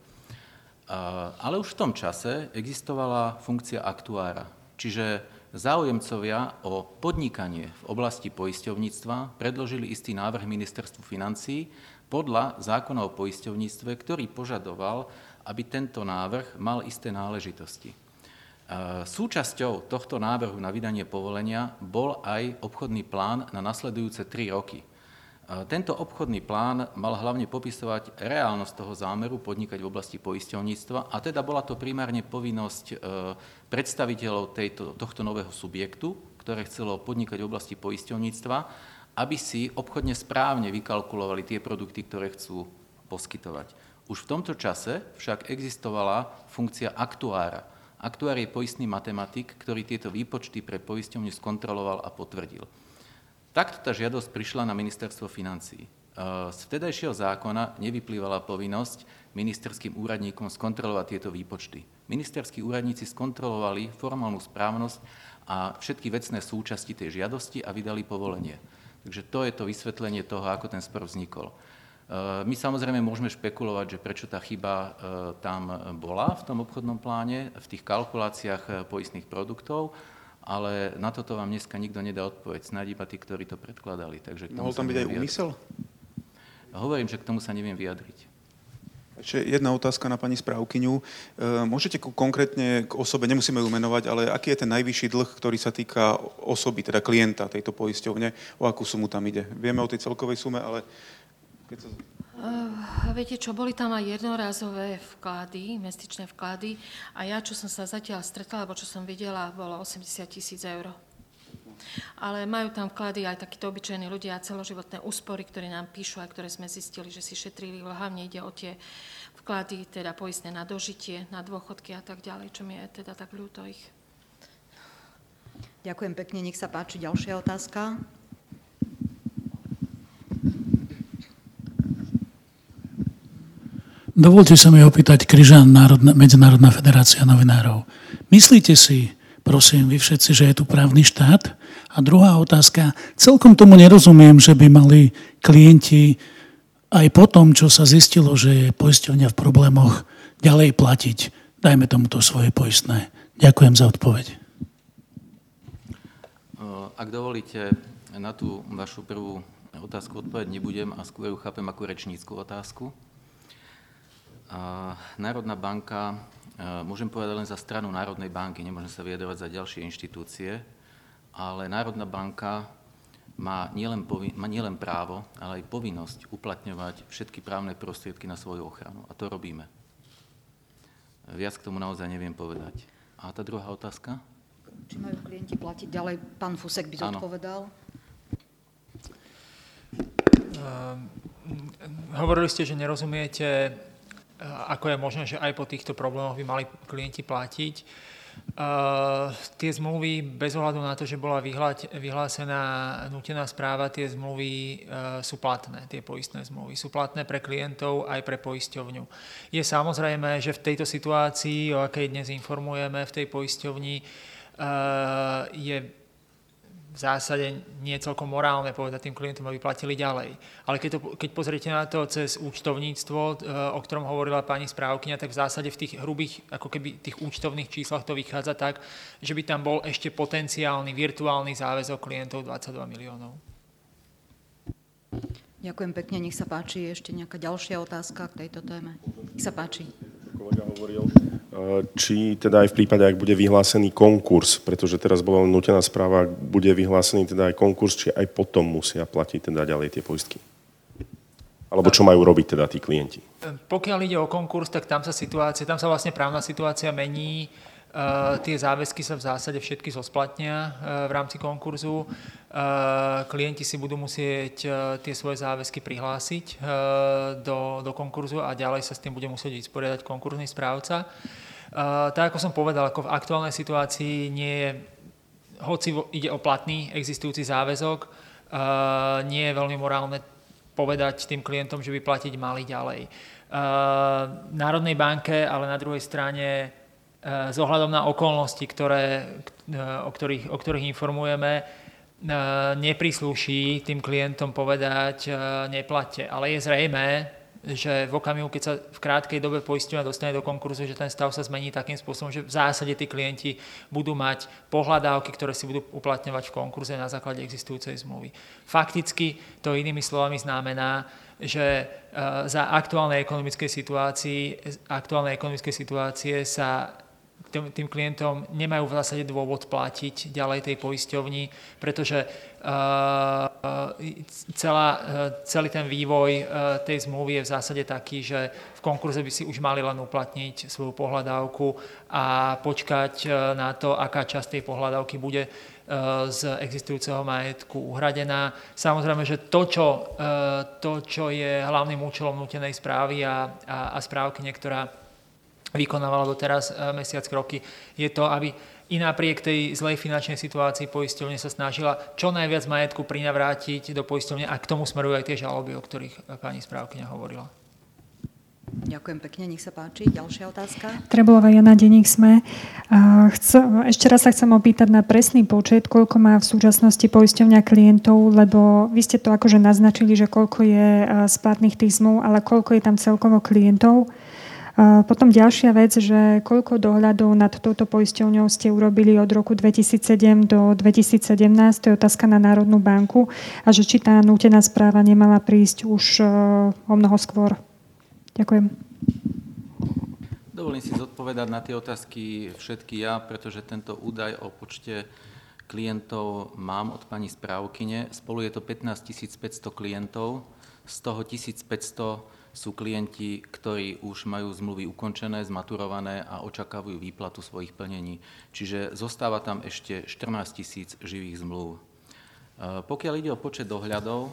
Ale už v tom čase existovala funkcia aktuára, čiže záujemcovia o podnikanie v oblasti poisťovníctva predložili istý návrh Ministerstvu financií podľa zákona o poisťovníctve, ktorý požadoval, aby tento návrh mal isté náležitosti. Súčasťou tohto návrhu na vydanie povolenia bol aj obchodný plán na nasledujúce tri roky. Tento obchodný plán mal hlavne popisovať reálnosť toho zámeru podnikať v oblasti poisťovníctva a teda bola to primárne povinnosť predstaviteľov tejto, tohto nového subjektu, ktoré chcelo podnikať v oblasti poisťovníctva, aby si obchodne správne vykalkulovali tie produkty, ktoré chcú poskytovať. Už v tomto čase však existovala funkcia aktuára. Aktuár je poistný matematik, ktorý tieto výpočty pre poisťovňu skontroloval a potvrdil. Takto tá žiadosť prišla na ministerstvo financií. Z vtedajšieho zákona nevyplývala povinnosť ministerským úradníkom skontrolovať tieto výpočty. Ministerskí úradníci skontrolovali formálnu správnosť a všetky vecné súčasti tej žiadosti a vydali povolenie. Takže to je to vysvetlenie toho, ako ten spor vznikol. My samozrejme môžeme špekulovať, že prečo tá chyba tam bola v tom obchodnom pláne, v tých kalkuláciách poistných produktov, ale na toto vám dneska nikto nedá odpoveď, snáď iba tí, ktorí to predkladali. Takže mohol tam byť aj úmysel? Hovorím, že k tomu sa neviem vyjadriť. Ešte jedna otázka na pani správkyňu. Môžete konkrétne k osobe, nemusíme ju menovať, ale aký je ten najvyšší dlh, ktorý sa týka osoby, teda klienta tejto poisťovne, o akú sumu tam ide? Vieme o tej celkovej sume, ale... Keď sa... Uh, viete čo, boli tam aj jednorázové vklady, investičné vklady a ja, čo som sa zatiaľ stretla, alebo čo som videla, bolo osemdesiat tisíc eur. Ale majú tam vklady aj takíto obyčajní ľudia, celoživotné úspory, ktoré nám píšu a ktoré sme zistili, že si šetrili. Hlavne ide o tie vklady, teda poistné na dožitie, na dôchodky a tak ďalej, čo mi je teda tak ľúto ich. Ďakujem pekne, nech sa páči ďalšia otázka. Dovoľte sa mi opýtať Kryžan, Národná, Medzinárodná federácia novinárov. Myslíte si, prosím, vy všetci, že je tu právny štát? A druhá otázka, celkom tomu nerozumiem, že by mali klienti aj po tom, čo sa zistilo, že je poisťovňa v problémoch, ďalej platiť. Dajme tomuto svoje poistné. Ďakujem za odpoveď. Ak dovolíte, na tú vašu prvú otázku odpoveď nebudem a skôr ju chápem ako rečnícku otázku. Národná banka, môžem povedať len za stranu Národnej banky, nemôžem sa vyjadrovať za ďalšie inštitúcie, ale Národná banka má nielen, povin- má nielen právo, ale aj povinnosť uplatňovať všetky právne prostriedky na svoju ochranu. A to robíme. Viac k tomu naozaj neviem povedať. A tá druhá otázka? Či majú klienti platiť ďalej? Pán Fusek by zodpovedal. Uh, hovorili ste, že nerozumiete, ako je možné, že aj po týchto problémoch by mali klienti platiť. Uh, tie zmluvy, bez ohľadu na to, že bola vyhlásená nútená správa, tie zmluvy uh, sú platné, tie poistné zmluvy. Sú platné pre klientov aj pre poisťovňu. Je samozrejme, že v tejto situácii, o akej dnes informujeme v tej poisťovni, uh, je v zásade nie je celkom morálne povedať tým klientom, aby platili ďalej. Ale keď, to, keď pozriete na to cez účtovníctvo, o ktorom hovorila pani správkyňa, tak v zásade v tých hrubých, ako keby tých účtovných číslach to vychádza tak, že by tam bol ešte potenciálny virtuálny záväzok klientov dvadsaťdva miliónov. Ďakujem pekne, nech sa páči. Ešte nejaká ďalšia otázka k tejto téme. Nech sa páči. Kolega hovoril, či teda aj v prípade, ak bude vyhlásený konkurs, pretože teraz bola nútená správa, ak bude vyhlásený teda aj konkurs, či aj potom musia platiť teda ďalej tie poistky. Alebo čo majú robiť teda tí klienti? Pokiaľ ide o konkurs, tak tam sa situácia, tam sa vlastne právna situácia mení. Uh, tie záväzky sa v zásade všetky zosplatnia uh, v rámci konkurzu. Uh, klienti si budú musieť uh, tie svoje záväzky prihlásiť uh, do, do konkurzu a ďalej sa s tým bude musieť vysporiadať konkurzný správca. Uh, tak ako som povedal, ako v aktuálnej situácii nie je, hoci ide o platný existujúci záväzok, uh, nie je veľmi morálne povedať tým klientom, že by platiť mali ďalej. Uh, Národnej banke, ale na druhej strane s ohľadom na okolnosti, ktoré, o, ktorých, o ktorých informujeme, neprísluší tým klientom povedať neplatte. Ale je zrejmé, že v okamihu, keď sa v krátkej dobe poisťovňa dostane do konkurzu, že ten stav sa zmení takým spôsobom, že v zásade tí klienti budú mať pohľadávky, ktoré si budú uplatňovať v konkurze na základe existujúcej zmluvy. Fakticky to inými slovami znamená, že za aktuálnej ekonomickej situácii, aktuálnej ekonomickej situácie sa Tým, tým klientom nemajú v zásade dôvod platiť ďalej tej poisťovni, pretože uh, celá, uh, celý ten vývoj uh, tej zmluvy je v zásade taký, že v konkurze by si už mali len uplatniť svoju pohľadávku a počkať uh, na to, aká časť tej pohľadávky bude uh, z existujúceho majetku uhradená. Samozrejme, že to, čo, uh, to, čo je hlavným účelom nútenej správy a, a, a správky, ktorá vykonávala doteraz mesiac roky, je to, aby i napriek tej zlej finančnej situácii poisťovne sa snažila čo najviac majetku prinavrátiť do poisťovne a k tomu smerujú aj tie žaloby, o ktorých pani správkyňa hovorila. Ďakujem pekne, nech sa páči. Ďalšia otázka. Trebová Jana, denník SME. Ešte raz sa chcem opýtať na presný počet, koľko má v súčasnosti poisťovňa klientov, lebo vy ste to akože naznačili, že koľko je splatných tých zmluv, ale koľko je tam celkovo klientov. Potom ďalšia vec, že koľko dohľadov nad touto poisťovňou ste urobili od roku dvetisícsedem do dvetisícsedemnásť, to je otázka na Národnú banku, a že či tá nútená správa nemala prísť už o mnoho skôr. Ďakujem. Dovolím si zodpovedať na tie otázky všetky ja, pretože tento údaj o počte klientov mám od pani správkyne. Spolu je to pätnásťtisícpäťsto klientov, z toho tisícpäťsto sú klienti, ktorí už majú zmluvy ukončené, zmaturované a očakávajú výplatu svojich plnení. Čiže zostáva tam ešte štrnásť tisíc živých zmluv. Pokiaľ ide o počet dohľadov,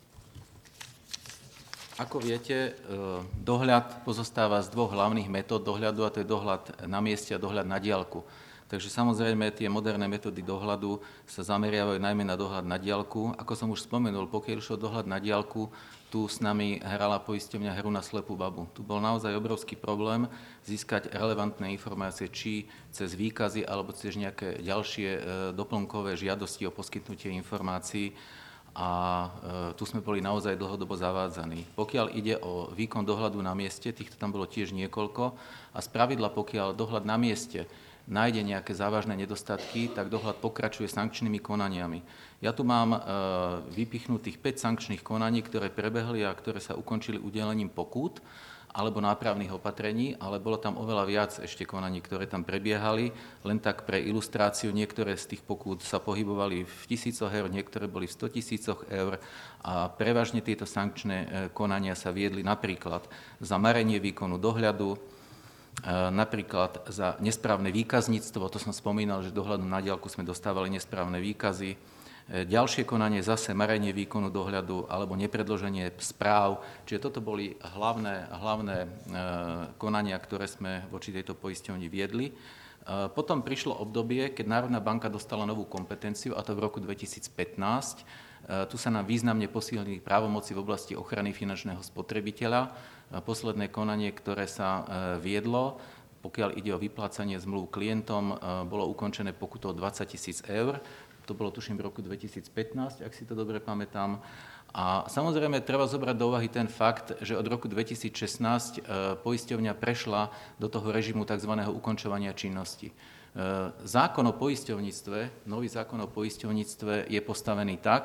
ako viete, dohľad pozostáva z dvoch hlavných metód dohľadu, a to je dohľad na mieste a dohľad na diaľku. Takže samozrejme tie moderné metódy dohľadu sa zameriavajú najmä na dohľad na diaľku. Ako som už spomenul, pokiaľ išlo dohľad na diaľku, tu s nami hrala poisťovňa hru na slepú babu. Tu bol naozaj obrovský problém získať relevantné informácie, či cez výkazy alebo cez nejaké ďalšie doplnkové žiadosti o poskytnutie informácií. A tu sme boli naozaj dlhodobo zavádzaní. Pokiaľ ide o výkon dohľadu na mieste, týchto tam bolo tiež niekoľko. A spravidla, pokiaľ dohľad na mieste nájde nejaké závažné nedostatky, tak dohľad pokračuje sankčnými konaniami. Ja tu mám e, vypichnutých päť sankčných konaní, ktoré prebehli a ktoré sa ukončili udelením pokút alebo nápravných opatrení, ale bolo tam oveľa viac ešte konaní, ktoré tam prebiehali. Len tak pre ilustráciu, niektoré z tých pokút sa pohybovali v tisícoch eur, niektoré boli v stotisícoch eur a prevažne tieto sankčné konania sa viedli napríklad za marenie výkonu dohľadu, napríklad za nesprávne výkazníctvo, to som spomínal, že dohľadom na diaľku sme dostávali nesprávne výkazy. Ďalšie konanie zase marenie výkonu dohľadu alebo nepredloženie správ. Čiže toto boli hlavné, hlavné konania, ktoré sme voči tejto poisťovni viedli. Potom prišlo obdobie, keď Národná banka dostala novú kompetenciu, a to v roku dvetisícpätnásť. Tu sa nám významne posilnili právomoci v oblasti ochrany finančného spotrebiteľa. Posledné konanie, ktoré sa viedlo, pokiaľ ide o vyplácanie zmluv klientom, bolo ukončené pokutou dvadsať tisíc eur. To bolo, tuším, v roku dvetisícpätnásť, ak si to dobre pamätám. A samozrejme, treba zobrať do úvahy ten fakt, že od roku dvetisícšestnásť poisťovňa prešla do toho režimu tzv. Ukončovania činnosti. Zákon o poisťovníctve, nový zákon o poisťovníctve je postavený tak,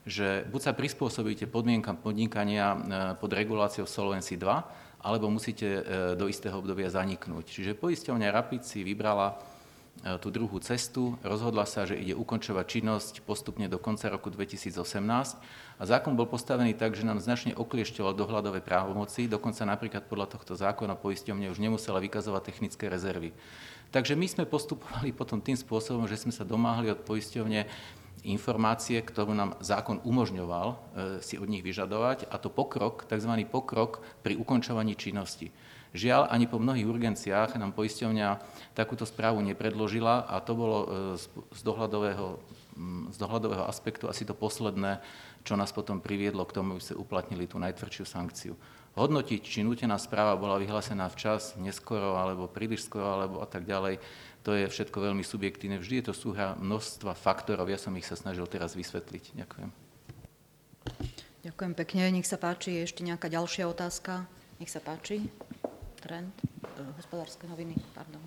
že buď sa prispôsobíte podmienkam podnikania pod reguláciou Solvency dva, alebo musíte do istého obdobia zaniknúť. Čiže poisťovňa Rapid si vybrala tú druhú cestu, rozhodla sa, že ide ukončovať činnosť postupne do konca roku dvetisícosemnásť a zákon bol postavený tak, že nám značne okliešťoval dohľadové právomoci, dokonca napríklad podľa tohto zákona poisťovňa už nemusela vykazovať technické rezervy. Takže my sme postupovali potom tým spôsobom, že sme sa domáhli od poisťovne informácie, ktorú nám zákon umožňoval e, si od nich vyžadovať, a to pokrok, tzv. Pokrok pri ukončovaní činnosti. Žiaľ, ani po mnohých urgenciách nám poisťovňa takúto správu nepredložila a to bolo e, z, z, dohľadového, z dohľadového aspektu asi to posledné, čo nás potom priviedlo k tomu, aby sme uplatnili tú najtvrdšiu sankciu. Hodnotiť, či nútená správa bola vyhlásená včas, neskoro, alebo príliš skoro, alebo a tak ďalej, to je všetko veľmi subjektívne. Vždy je to súhra množstva faktorov. Ja som ich sa snažil teraz vysvetliť. Ďakujem. Ďakujem pekne. Nech sa páči. Je ešte nejaká ďalšia otázka? Nech sa páči. Trend. Hospodárske noviny. Pardon.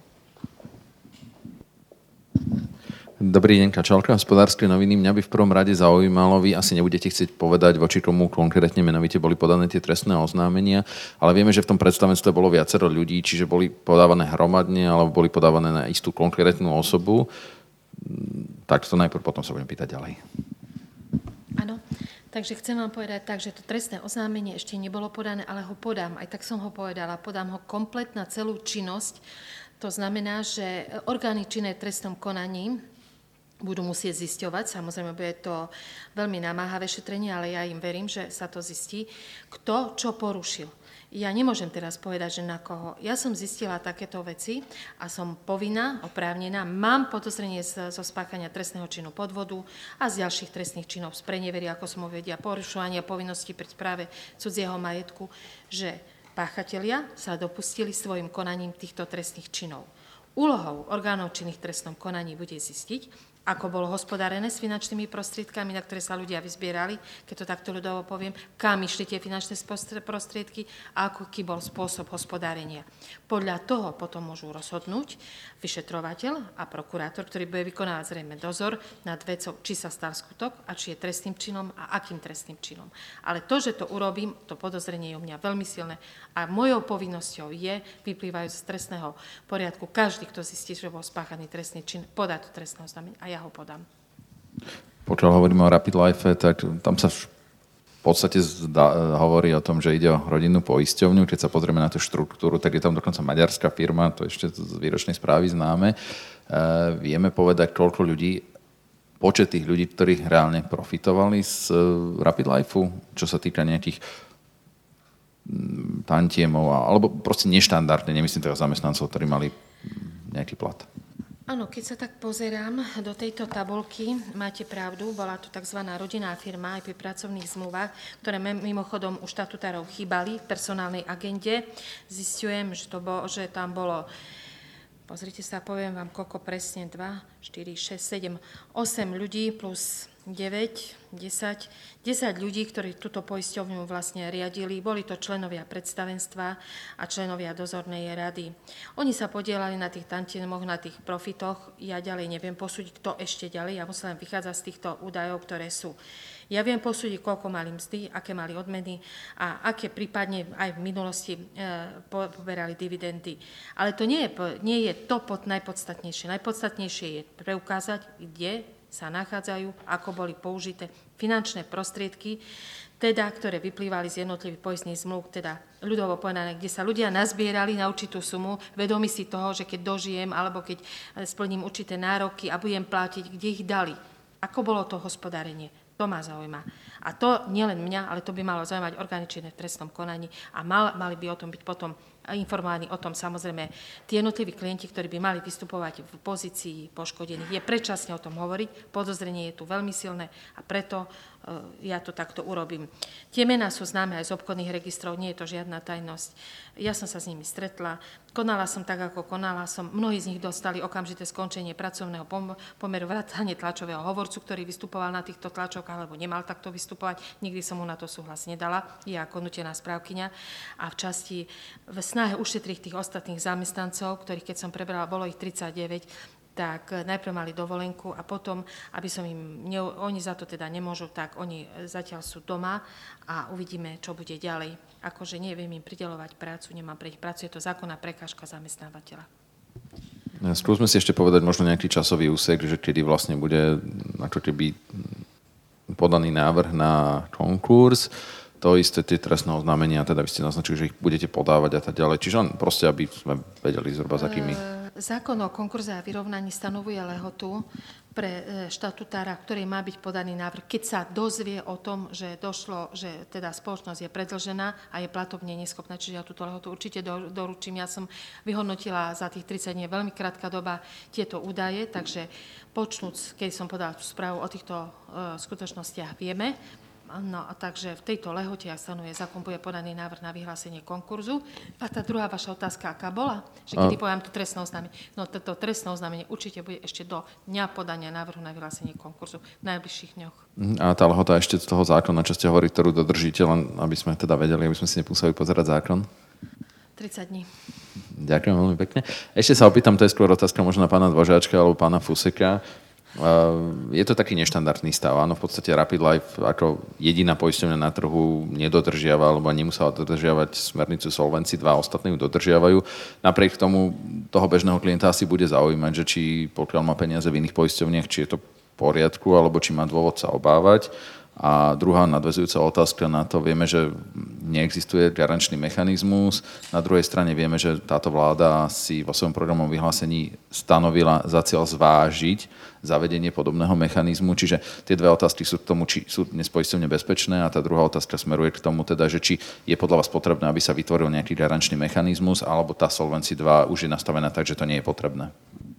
Dobrý deň, Kačalka, Hospodárske noviny. Mňa by v prvom rade zaujímalo, vy asi nebudete chcieť povedať, voči komu konkrétne menovite boli podané tie trestné oznámenia, ale vieme, že v tom predstavenstve bolo viacero ľudí, čiže boli podávané hromadne alebo boli podávané na istú konkrétnu osobu. Tak to najprv, potom sa budem pýtať ďalej. Áno, takže chcem vám povedať tak, že to trestné oznámenie ešte nebolo podané, ale ho podám. Aj tak som ho povedala. Podám ho komplet na celú činnosť. To znamená, že orgány činné v trestnom konaní budú musieť zisťovať, samozrejme bude to veľmi namáhavé šetrenie, ale ja im verím, že sa to zistí, kto čo porušil. Ja nemôžem teraz povedať, že na koho. Ja som zistila takéto veci a som povinná, oprávnená, mám podozrenie zo spáchania trestného činu podvodu a z ďalších trestných činov z prenevery, ako som uvedia, porušovania povinností pri správe cudzieho majetku, že páchatelia sa dopustili svojim konaním týchto trestných činov. Úlohou orgánov činných v trestnom konaní bude zistiť, ako bolo hospodárené s finančnými prostriedkami, na ktoré sa ľudia vyzbierali, keď to takto ľudovo poviem, kam išli tie finančné prostriedky a aký bol spôsob hospodárenia. Podľa toho potom môžu rozhodnúť vyšetrovateľ a prokurátor, ktorý bude vykonávať zrejme dozor nad vecou, či sa stal skutok a či je trestným činom a akým trestným činom. Ale to, že to urobím, to podozrenie je u mňa veľmi silné a mojou povinnosťou je, vyplývajú z trestného poriadku, každý, kto zistí, že bol spáchaný trestný čin, podá to trestné oznámenie a ja ho podám. Pokiaľ hovoríme o Rapid Life, tak tam sa v podstate zdá, hovorí o tom, že ide o rodinnú poisťovňu. Keď sa pozrieme na tú štruktúru, tak je tam dokonca maďarská firma, to ešte z výročnej správy známe. E, vieme povedať, koľko ľudí, počet tých ľudí, ktorí reálne profitovali z Rapid Lifeu, čo sa týka nejakých tantiemov, alebo proste neštandardne, nemyslím teraz zamestnancov, ktorí mali nejaký plat. Áno, keď sa tak pozerám do tejto tabulky, máte pravdu, bola to tzv. Rodinná firma aj pri pracovných zmluvách, ktoré mimochodom u štatutárov chýbali v personálnej agende. Zisťujem, že, to bolo, že tam bolo, pozrite sa, poviem vám, koľko presne, dva, štyri, šesť, sedem, osem ľudí plus deväť, desať, desať ľudí, ktorí túto poisťovňu vlastne riadili. Boli to členovia predstavenstva a členovia dozornej rady. Oni sa podielali na tých tantiemoch, na tých profitoch. Ja ďalej neviem posúdiť, kto ešte ďalej. Ja musím vychádzať z týchto údajov, ktoré sú. Ja viem posúdiť, koľko mali mzdy, aké mali odmeny a aké prípadne aj v minulosti e, poberali dividendy. Ale to nie je, nie je to pod najpodstatnejšie. Najpodstatnejšie je preukázať, kde sa nachádzajú, ako boli použité finančné prostriedky, teda, ktoré vyplývali z jednotlivých poistných zmluv, teda ľudovo povedané, kde sa ľudia nazbierali na určitú sumu, vedomi si toho, že keď dožijem alebo keď splním určité nároky a budem platiť, kde ich dali. Ako bolo to hospodárenie? To ma zaujíma. A to nielen mňa, ale to by malo zaujímať orgány činné v trestnom konaní a mal, mali by o tom byť potom informovaní o tom samozrejme tí jednotliví klienti, ktorí by mali vystupovať v pozícii poškodených. Je predčasne o tom hovoriť, podozrenie je tu veľmi silné a preto ja to takto urobím. Tie mená sú známe aj z obchodných registrov, nie je to žiadna tajnosť. Ja som sa s nimi stretla, konala som tak, ako konala som. Mnohí z nich dostali okamžité skončenie pracovného pomeru, vrátane tlačového hovorcu, ktorý vystupoval na týchto tlačovkách, alebo nemal takto vystupovať. Nikdy som mu na to súhlas nedala, ja ako nútená správkyňa. A v časti v snahe ušetriť tých ostatných zamestnancov, ktorých keď som prebrala, bolo ich tridsaťdeväť, tak najprv mali dovolenku a potom, aby som im, ne, oni za to teda nemôžu, tak oni zatiaľ sú doma a uvidíme, čo bude ďalej. Akože neviem im prideľovať prácu, nemám pre ich prácu, je to zákonná prekážka zamestnávateľa. Skúsme si ešte povedať možno nejaký časový úsek, že kedy vlastne bude ako keby podaný návrh na konkurs. To isté tie trestné oznámenia, teda vy ste naznačili, že ich budete podávať a tak ďalej. Čiže len proste, aby sme vedeli zhruba za kými. Zákon o konkurze a vyrovnaní stanovuje lehotu pre štatutára, ktorý má byť podaný návrh, keď sa dozvie o tom, že došlo, že teda spoločnosť je predĺžená a je platobne neschopná. Čiže ja túto lehotu určite do, doručím. Ja som vyhodnotila za tých tridsať dní, veľmi krátka doba, tieto údaje, takže počnúc, keď som podala tú správu o týchto uh, skutočnostiach, vieme. No a takže v tejto lehote, ak stanuje zákon, bude podaný návrh na vyhlásenie konkurzu. A tá druhá vaša otázka, aká bola? Že kedy poviem to trestné oznámenie? No toto trestné oznámenie určite bude ešte do dňa podania návrhu na vyhlásenie konkurzu v najbližších dňoch. A tá lehota ešte z toho zákona, čo ste hovorili, ktorú dodržíte, len aby sme teda vedeli, aby sme si nemuseli pozerať zákon? tridsať dní. Ďakujem veľmi pekne. Ešte sa opýtam, to je skôr otázka možno na pána Dvořáčka alebo pána Fuseka. Je to taký neštandardný stav. Áno, v podstate Rapid Life ako jediná poisťovňa na trhu nedodržiava alebo nemusela dodržiavať smernicu Solvency dva, ostatní ju dodržiavajú. Napriek tomu toho bežného klienta asi bude zaujímať, že či pokiaľ má peniaze v iných poisťovniach, či je to v poriadku alebo či má dôvod sa obávať. A druhá nadväzujúca otázka na to, vieme, že neexistuje garančný mechanizmus. Na druhej strane vieme, že táto vláda si vo svojom programovom vyhlásení stanovila za cieľ zvážiť zavedenie podobného mechanizmu. Čiže tie dve otázky sú k tomu, či sú dnes poisťovne bezpečné, a tá druhá otázka smeruje k tomu, teda, že či je podľa vás potrebné, aby sa vytvoril nejaký garančný mechanizmus, alebo tá Solvency dva už je nastavená tak, že to nie je potrebné.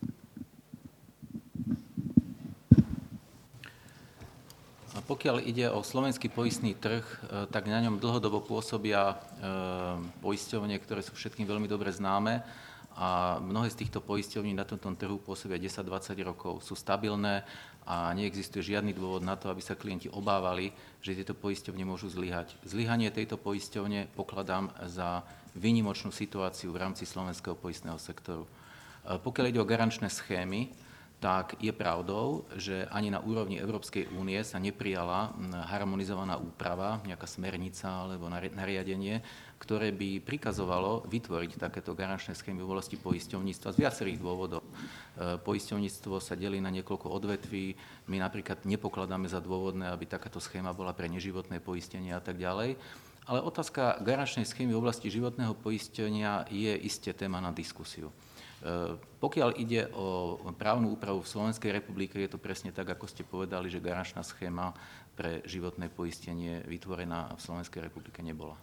Pokiaľ ide o slovenský poistný trh, tak na ňom dlhodobo pôsobia poisťovne, ktoré sú všetkým veľmi dobre známe, a mnohé z týchto poisťovní na tomto trhu pôsobia desať dvadsať rokov. Sú stabilné a neexistuje žiadny dôvod na to, aby sa klienti obávali, že tieto poisťovne môžu zlyhať. Zlyhanie tejto poisťovne pokladám za výnimočnú situáciu v rámci slovenského poistného sektoru. Pokiaľ ide o garančné schémy, tak je pravdou, že ani na úrovni Európskej únie sa neprijala harmonizovaná úprava, nejaká smernica alebo nariadenie, ktoré by prikazovalo vytvoriť takéto garančné schémy v oblasti poisťovníctva z viacerých dôvodov. Poisťovníctvo sa delí na niekoľko odvetví. My napríklad nepokladáme za dôvodné, aby takáto schéma bola pre neživotné poistenie a tak ďalej. Ale otázka garančnej schémy v oblasti životného poistenia je iste téma na diskusiu. Pokiaľ ide o právnu úpravu v Slovenskej republike, je to presne tak, ako ste povedali, že garančná schéma pre životné poistenie vytvorená v Slovenskej republike nebola.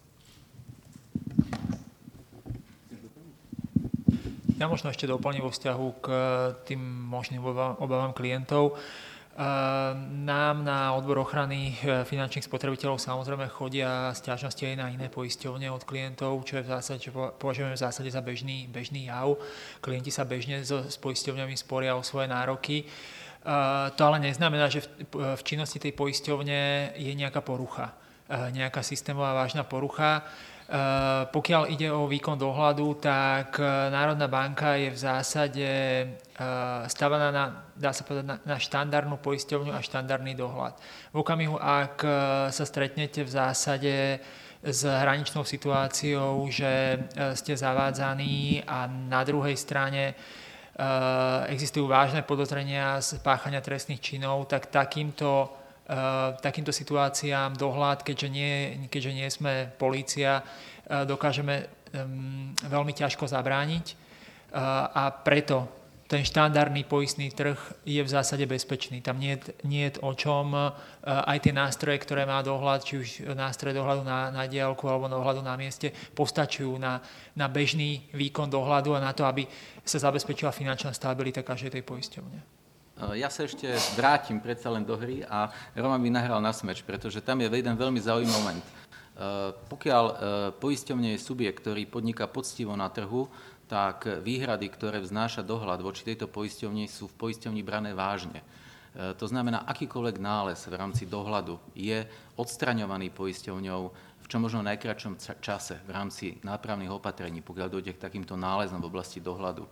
Ja možno ešte doplním vo vzťahu k tým možným obavám klientov. Nám na odbor ochrany finančných spotrebiteľov samozrejme chodia sťažnosti aj na iné poisťovne od klientov, čo je v zásade, čo považujeme v zásade za bežný, bežný jav. Klienti sa bežne s, s poisťovňami sporia o svoje nároky. To ale neznamená, že v, v činnosti tej poisťovne je nejaká porucha, nejaká systémová vážna porucha. Uh, pokiaľ ide o výkon dohľadu, tak uh, Národná banka je v zásade uh, stavaná na, dá sa povedať, na, na štandardnú poisťovňu a štandardný dohľad. V okamihu, ak uh, sa stretnete v zásade s hraničnou situáciou, že uh, ste zavádzaní a na druhej strane uh, existujú vážne podozrenia z páchania trestných činov, tak takýmto Uh, takýmto situáciám dohľad, keďže nie, keďže nie sme polícia, uh, dokážeme um, veľmi ťažko zabrániť uh, a preto ten štandardný poistný trh je v zásade bezpečný. Tam nie, nie je o čom, uh, aj tie nástroje, ktoré má dohľad, či už nástroje dohľadu na, na diaľku alebo dohľadu na mieste, postačujú na, na bežný výkon dohľadu a na to, aby sa zabezpečila finančná stabilita každej tej poisťovne. Ja sa ešte vrátim predsa len do hry a Roman by nahral na smeč, pretože tam je jeden veľmi zaujímavý moment. Pokiaľ poisťovne je subjekt, ktorý podniká poctivo na trhu, tak výhrady, ktoré vznáša dohľad voči tejto poisťovni, sú v poisťovni brané vážne. To znamená, akýkoľvek nález v rámci dohľadu je odstraňovaný poisťovňou v čo možno najkratšom čase v rámci nápravných opatrení, pokiaľ dojde k takýmto nálezom v oblasti dohľadu.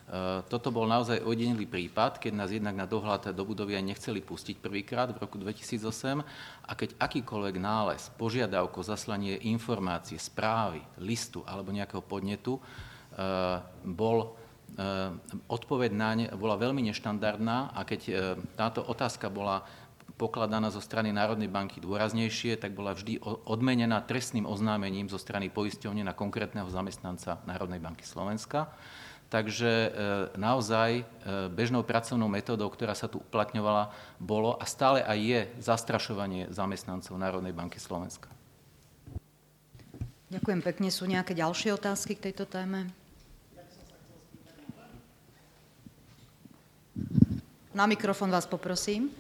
Toto bol naozaj ojedinelý prípad, keď nás jednak na dohľad do budovy aj nechceli pustiť prvýkrát v roku dvetisícosem a keď akýkoľvek nález, požiadavku, zaslanie informácie, správy, listu alebo nejakého podnetu bol odpoveď naň bola veľmi neštandardná a keď táto otázka bola pokladaná zo strany Národnej banky dôraznejšie, tak bola vždy odmenená trestným oznámením zo strany poisťovne na konkrétneho zamestnanca Národnej banky Slovenska. Takže naozaj bežnou pracovnou metódou, ktorá sa tu uplatňovala, bolo a stále aj je zastrašovanie zamestnancov Národnej banky Slovenska. Ďakujem pekne. Sú nejaké ďalšie otázky k tejto téme? Na mikrofón vás poprosím.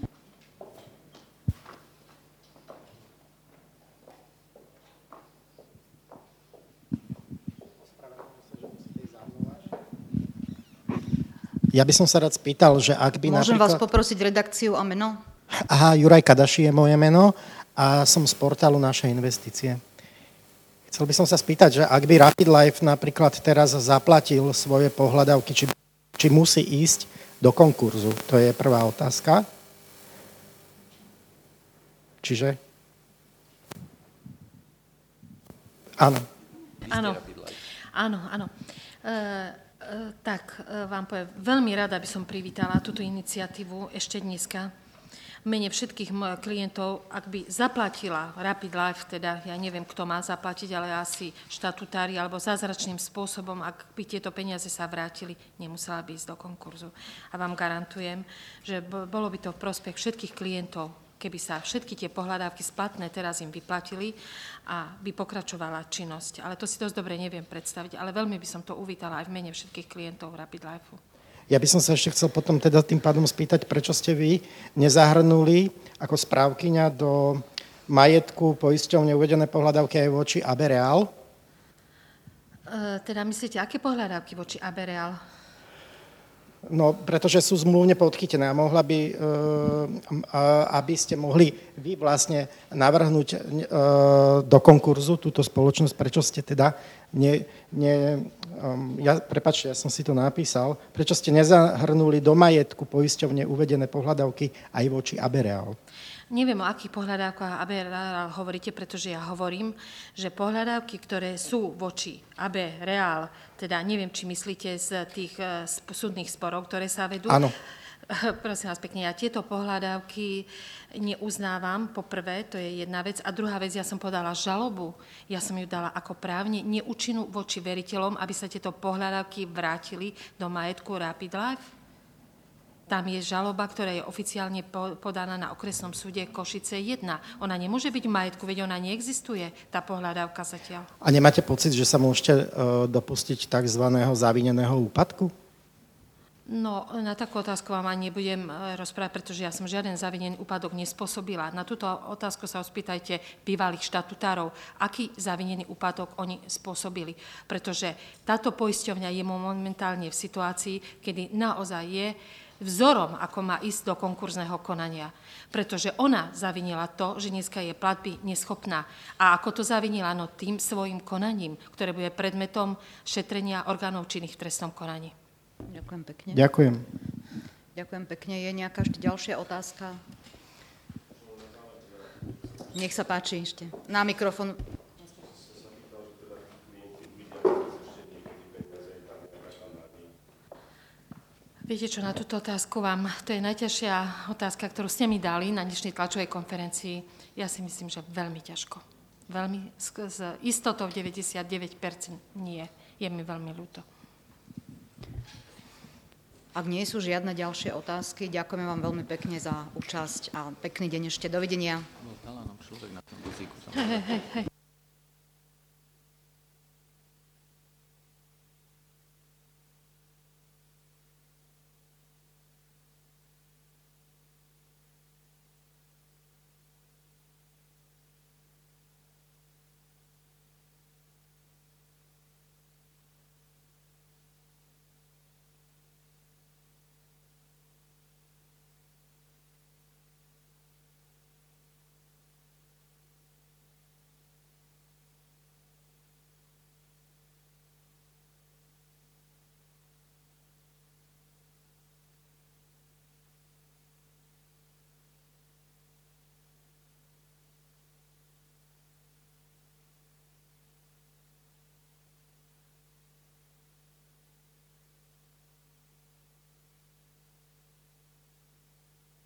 Ja by som sa rád spýtal, že ak by Môžem napríklad... vás poprosiť redakciu a meno? Aha, Juraj Kadaši je moje meno a som z portálu Naše investície. Chcel by som sa spýtať, že ak by Rapid Life napríklad teraz zaplatil svoje pohľadávky, či, či musí ísť do konkurzu? To je prvá otázka. Čiže? Áno. Áno, áno, áno. E- Tak vám poviem, veľmi rada by som privítala túto iniciatívu ešte dneska. V mene všetkých klientov, ak by zaplatila Rapid Life, teda ja neviem, kto má zaplatiť, ale asi štatutári alebo zázračným spôsobom, ak by tieto peniaze sa vrátili, nemusela by ísť do konkurzu. A vám garantujem, že bolo by to v prospech všetkých klientov, keby sa všetky tie pohľadávky splatné teraz im vyplatili a by pokračovala činnosť. Ale to si dosť dobre neviem predstaviť, ale veľmi by som to uvítala aj v mene všetkých klientov Rapid Lifeu. Ja by som sa ešte chcel potom teda tým pádom spýtať, prečo ste vy nezahrnuli ako správkyňa do majetku poisťovne uvedené pohľadávky aj voči á bé Real? E, teda myslíte, aké pohľadávky voči á bé Real? No, pretože sú zmluvne podchytené a mohla by, aby ste mohli vy vlastne navrhnúť do konkurzu túto spoločnosť, prečo ste teda, ne, ne, ja, prepáčte, ja som si to napísal, prečo ste nezahrnuli do majetku poisťovne uvedené pohľadávky aj voči á bé Real? Neviem, o akých pohľadávkach á bé Real hovoríte, pretože ja hovorím, že pohľadávky, ktoré sú voči á bé Real, teda neviem, či myslíte z tých súdnych sporov, ktoré sa vedú. Áno. Prosím vás pekne, ja tieto pohľadávky neuznávam, poprvé, to je jedna vec. A druhá vec, ja som podala žalobu, ja som ju dala ako právne neúčinnú voči veriteľom, aby sa tieto pohľadávky vrátili do majetku Rapid Life. Tam je žaloba, ktorá je oficiálne podaná na okresnom súde Košice jedna. Ona nemôže byť v majetku, veď ona neexistuje, tá pohľadávka zatiaľ. A nemáte pocit, že sa môžete dopustiť tzv. Zavineného úpadku? No, na takú otázku vám ani nebudem rozprávať, pretože ja som žiaden zavinený úpadok nespôsobila. Na túto otázku sa ospýtajte bývalých štatutárov, aký zavinený úpadok oni spôsobili. Pretože táto poisťovňa je momentálne v situácii, kedy naozaj je vzorom, ako má ísť do konkurzného konania. Pretože ona zavinila to, že dneska je platby neschopná. A ako to zavinila? No tým svojim konaním, ktoré bude predmetom šetrenia orgánov činných v trestnom konaní. Ďakujem pekne. Ďakujem. Ďakujem pekne. Je nejaká ešte ďalšia otázka? Nech sa páči ešte. Na mikrofón. Viete čo, na túto otázku vám, to je najťažšia otázka, ktorú ste mi dali na dnešnej tlačovej konferencii. Ja si myslím, že veľmi ťažko. Veľmi, s, s istotou deväťdesiatdeväť percent nie. Je mi veľmi ľúto. Ak nie sú žiadne ďalšie otázky, ďakujeme vám veľmi pekne za účasť a pekný deň ešte. Dovidenia. No, dala nám človek na tom vozíku. Hej, hej, hej.